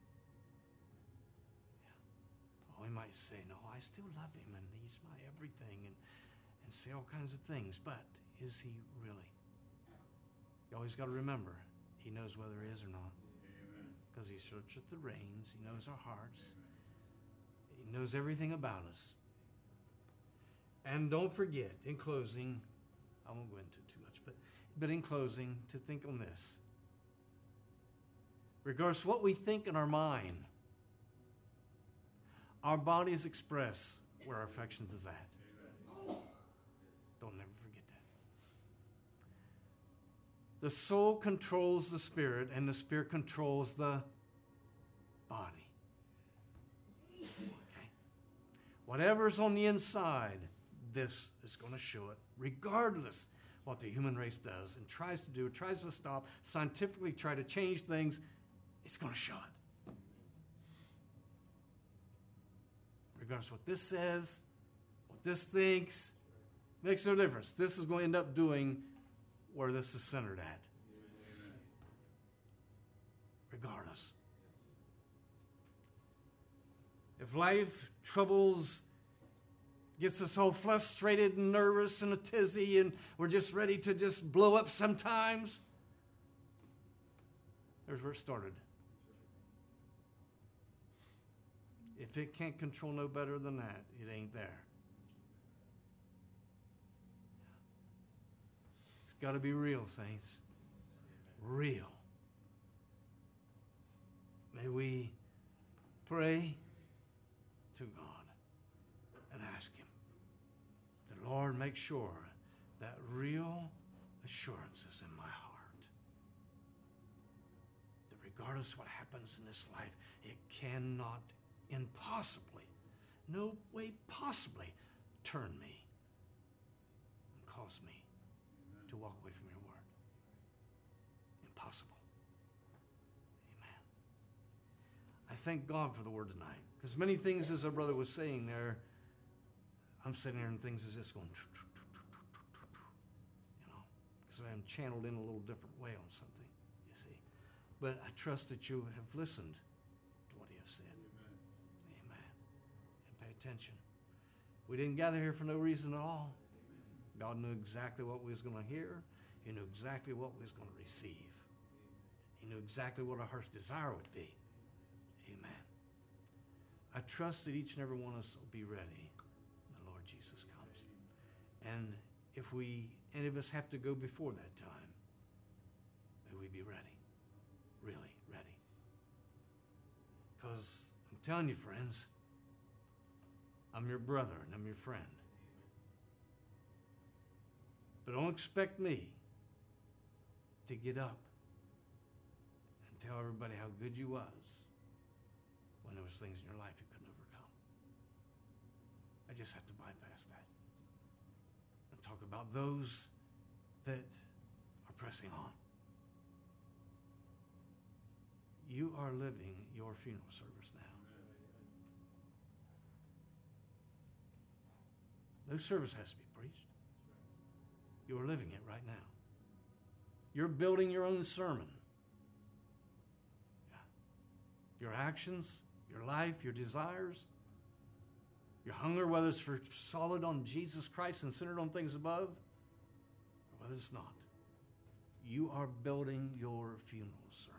Speaker 6: Yeah. Oh, we might say, no, I still love Him and He's my everything and say all kinds of things, but is He really? You always got to remember, He knows whether He is or not. Because He searcheth the reins. He knows our hearts. He knows everything about us. And don't forget, in closing, I won't go into it too much, but in closing, to think on this. Regardless of what we think in our mind, our bodies express where our affections is at. Don't never forget that. The soul controls the spirit, and the spirit controls the body. Okay? Whatever's on the inside, this is going to show it, regardless what the human race does and tries to do, tries to stop, scientifically try to change things, it's going to show it. Regardless of what this says, what this thinks, makes no difference. This is going to end up doing where this is centered at. Regardless. If life troubles gets us all frustrated and nervous and a tizzy and we're just ready to just blow up sometimes, there's where it started. If it can't control no better than that, it ain't there. It's got to be real, saints. Real. May we pray to God and ask Him that, Lord, make sure that real assurance is in my heart. That regardless of what happens in this life, it cannot impossibly, no way possibly, turn me and cause me to walk away from your word. Impossible. Amen. I thank God for the word tonight. Because many things, as our brother was saying there, I'm sitting there and things is just going, because I'm channeled in a little different way on something, you see. But I trust that you have listened to what he has said. Amen. And pay attention. We didn't gather here for no reason at all. God knew exactly what we was going to hear. He knew exactly what we was going to receive. He knew exactly what our heart's desire would be. Amen. I trust that each and every one of us will be ready when the Lord Jesus comes. And if any of us have to go before that time, may we be ready. Really ready. Because I'm telling you, friends, I'm your brother and I'm your friend. But don't expect me to get up and tell everybody how good you was when there was things in your life you couldn't overcome. I just have to bypass that and talk about those that are pressing on. You are living your funeral service now. No service has to be preached. You are living it right now. You're building your own sermon. Yeah. Your actions, your life, your desires, your hunger, whether it's for solid on Jesus Christ and centered on things above, or whether it's not. You are building your funeral sermon.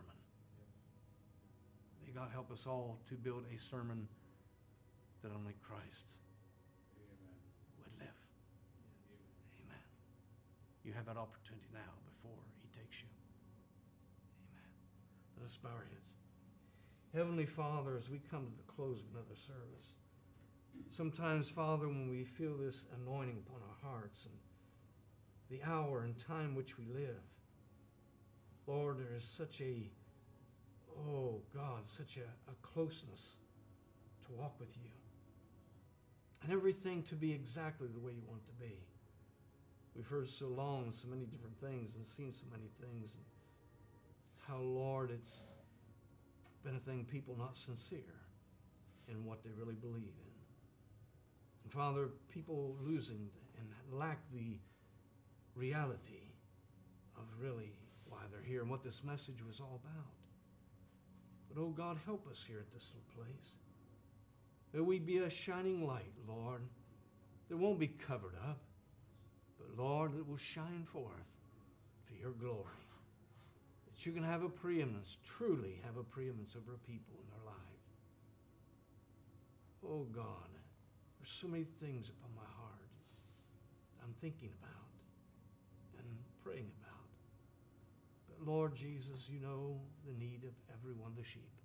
Speaker 6: May God help us all to build a sermon that only Christ would live. Amen. You have that opportunity now before he takes you. Amen. Let us bow our heads. Heavenly Father, as we come to the close of another service, sometimes, Father, when we feel this anointing upon our hearts and the hour and time which we live, Lord, there is such such a closeness to walk with you. And everything to be exactly the way you want it to be. We've heard so long so many different things and seen so many things. And how, Lord, it's been a thing people not sincere in what they really believe in. And Father, people losing and lack the reality of really why they're here and what this message was all about. But, oh God, help us here at this little place. May we be a shining light, Lord, that won't be covered up, but, Lord, that will shine forth for your glory. That you can have a preeminence, truly have a preeminence over people in their life. Oh God, there's so many things upon my heart I'm thinking about and praying about. But Lord Jesus, you know the need of every one of the sheep.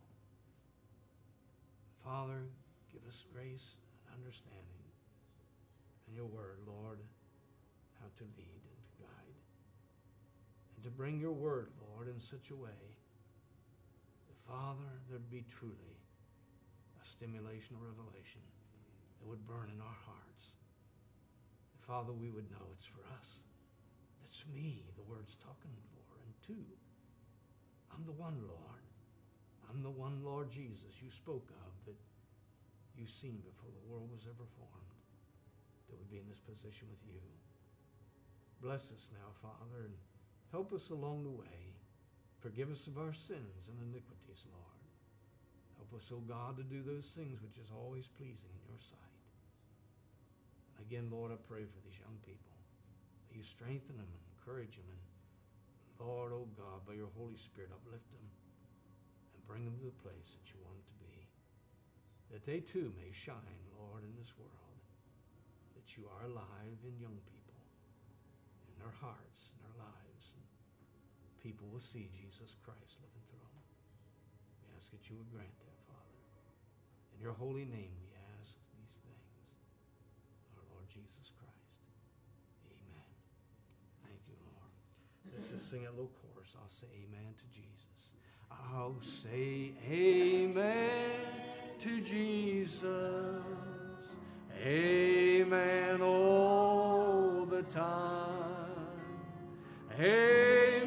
Speaker 6: Father, give us grace and understanding in your word, Lord, how to lead and to guide. And to bring your word, Lord, in such a way that, Father, there'd be truly a stimulation or revelation that would burn in our hearts. And Father, we would know it's for us. That's me the word's talking for. And two, I'm the one, Lord. I'm the one, Lord Jesus, you spoke of that you seen before the world was ever formed, that would be in this position with you. Bless us now, Father, and help us along the way. Forgive us of our sins and iniquities, Lord. Help us, O God, to do those things which is always pleasing in your sight. And again, Lord, I pray for these young people, that you strengthen them and encourage them, and Lord, O God, by your Holy Spirit, uplift them and bring them to the place that you want them to be, that they too may shine, Lord, in this world, that you are alive in young people, in their hearts, in their lives, and people will see Jesus Christ living through them. We ask that you would grant that, Father. In your holy name we ask these things, our Lord Jesus Christ. Amen. Thank you, Lord. Let's just sing a little chorus. I'll say amen to Jesus. I'll say amen to Jesus. Amen all the time. Amen.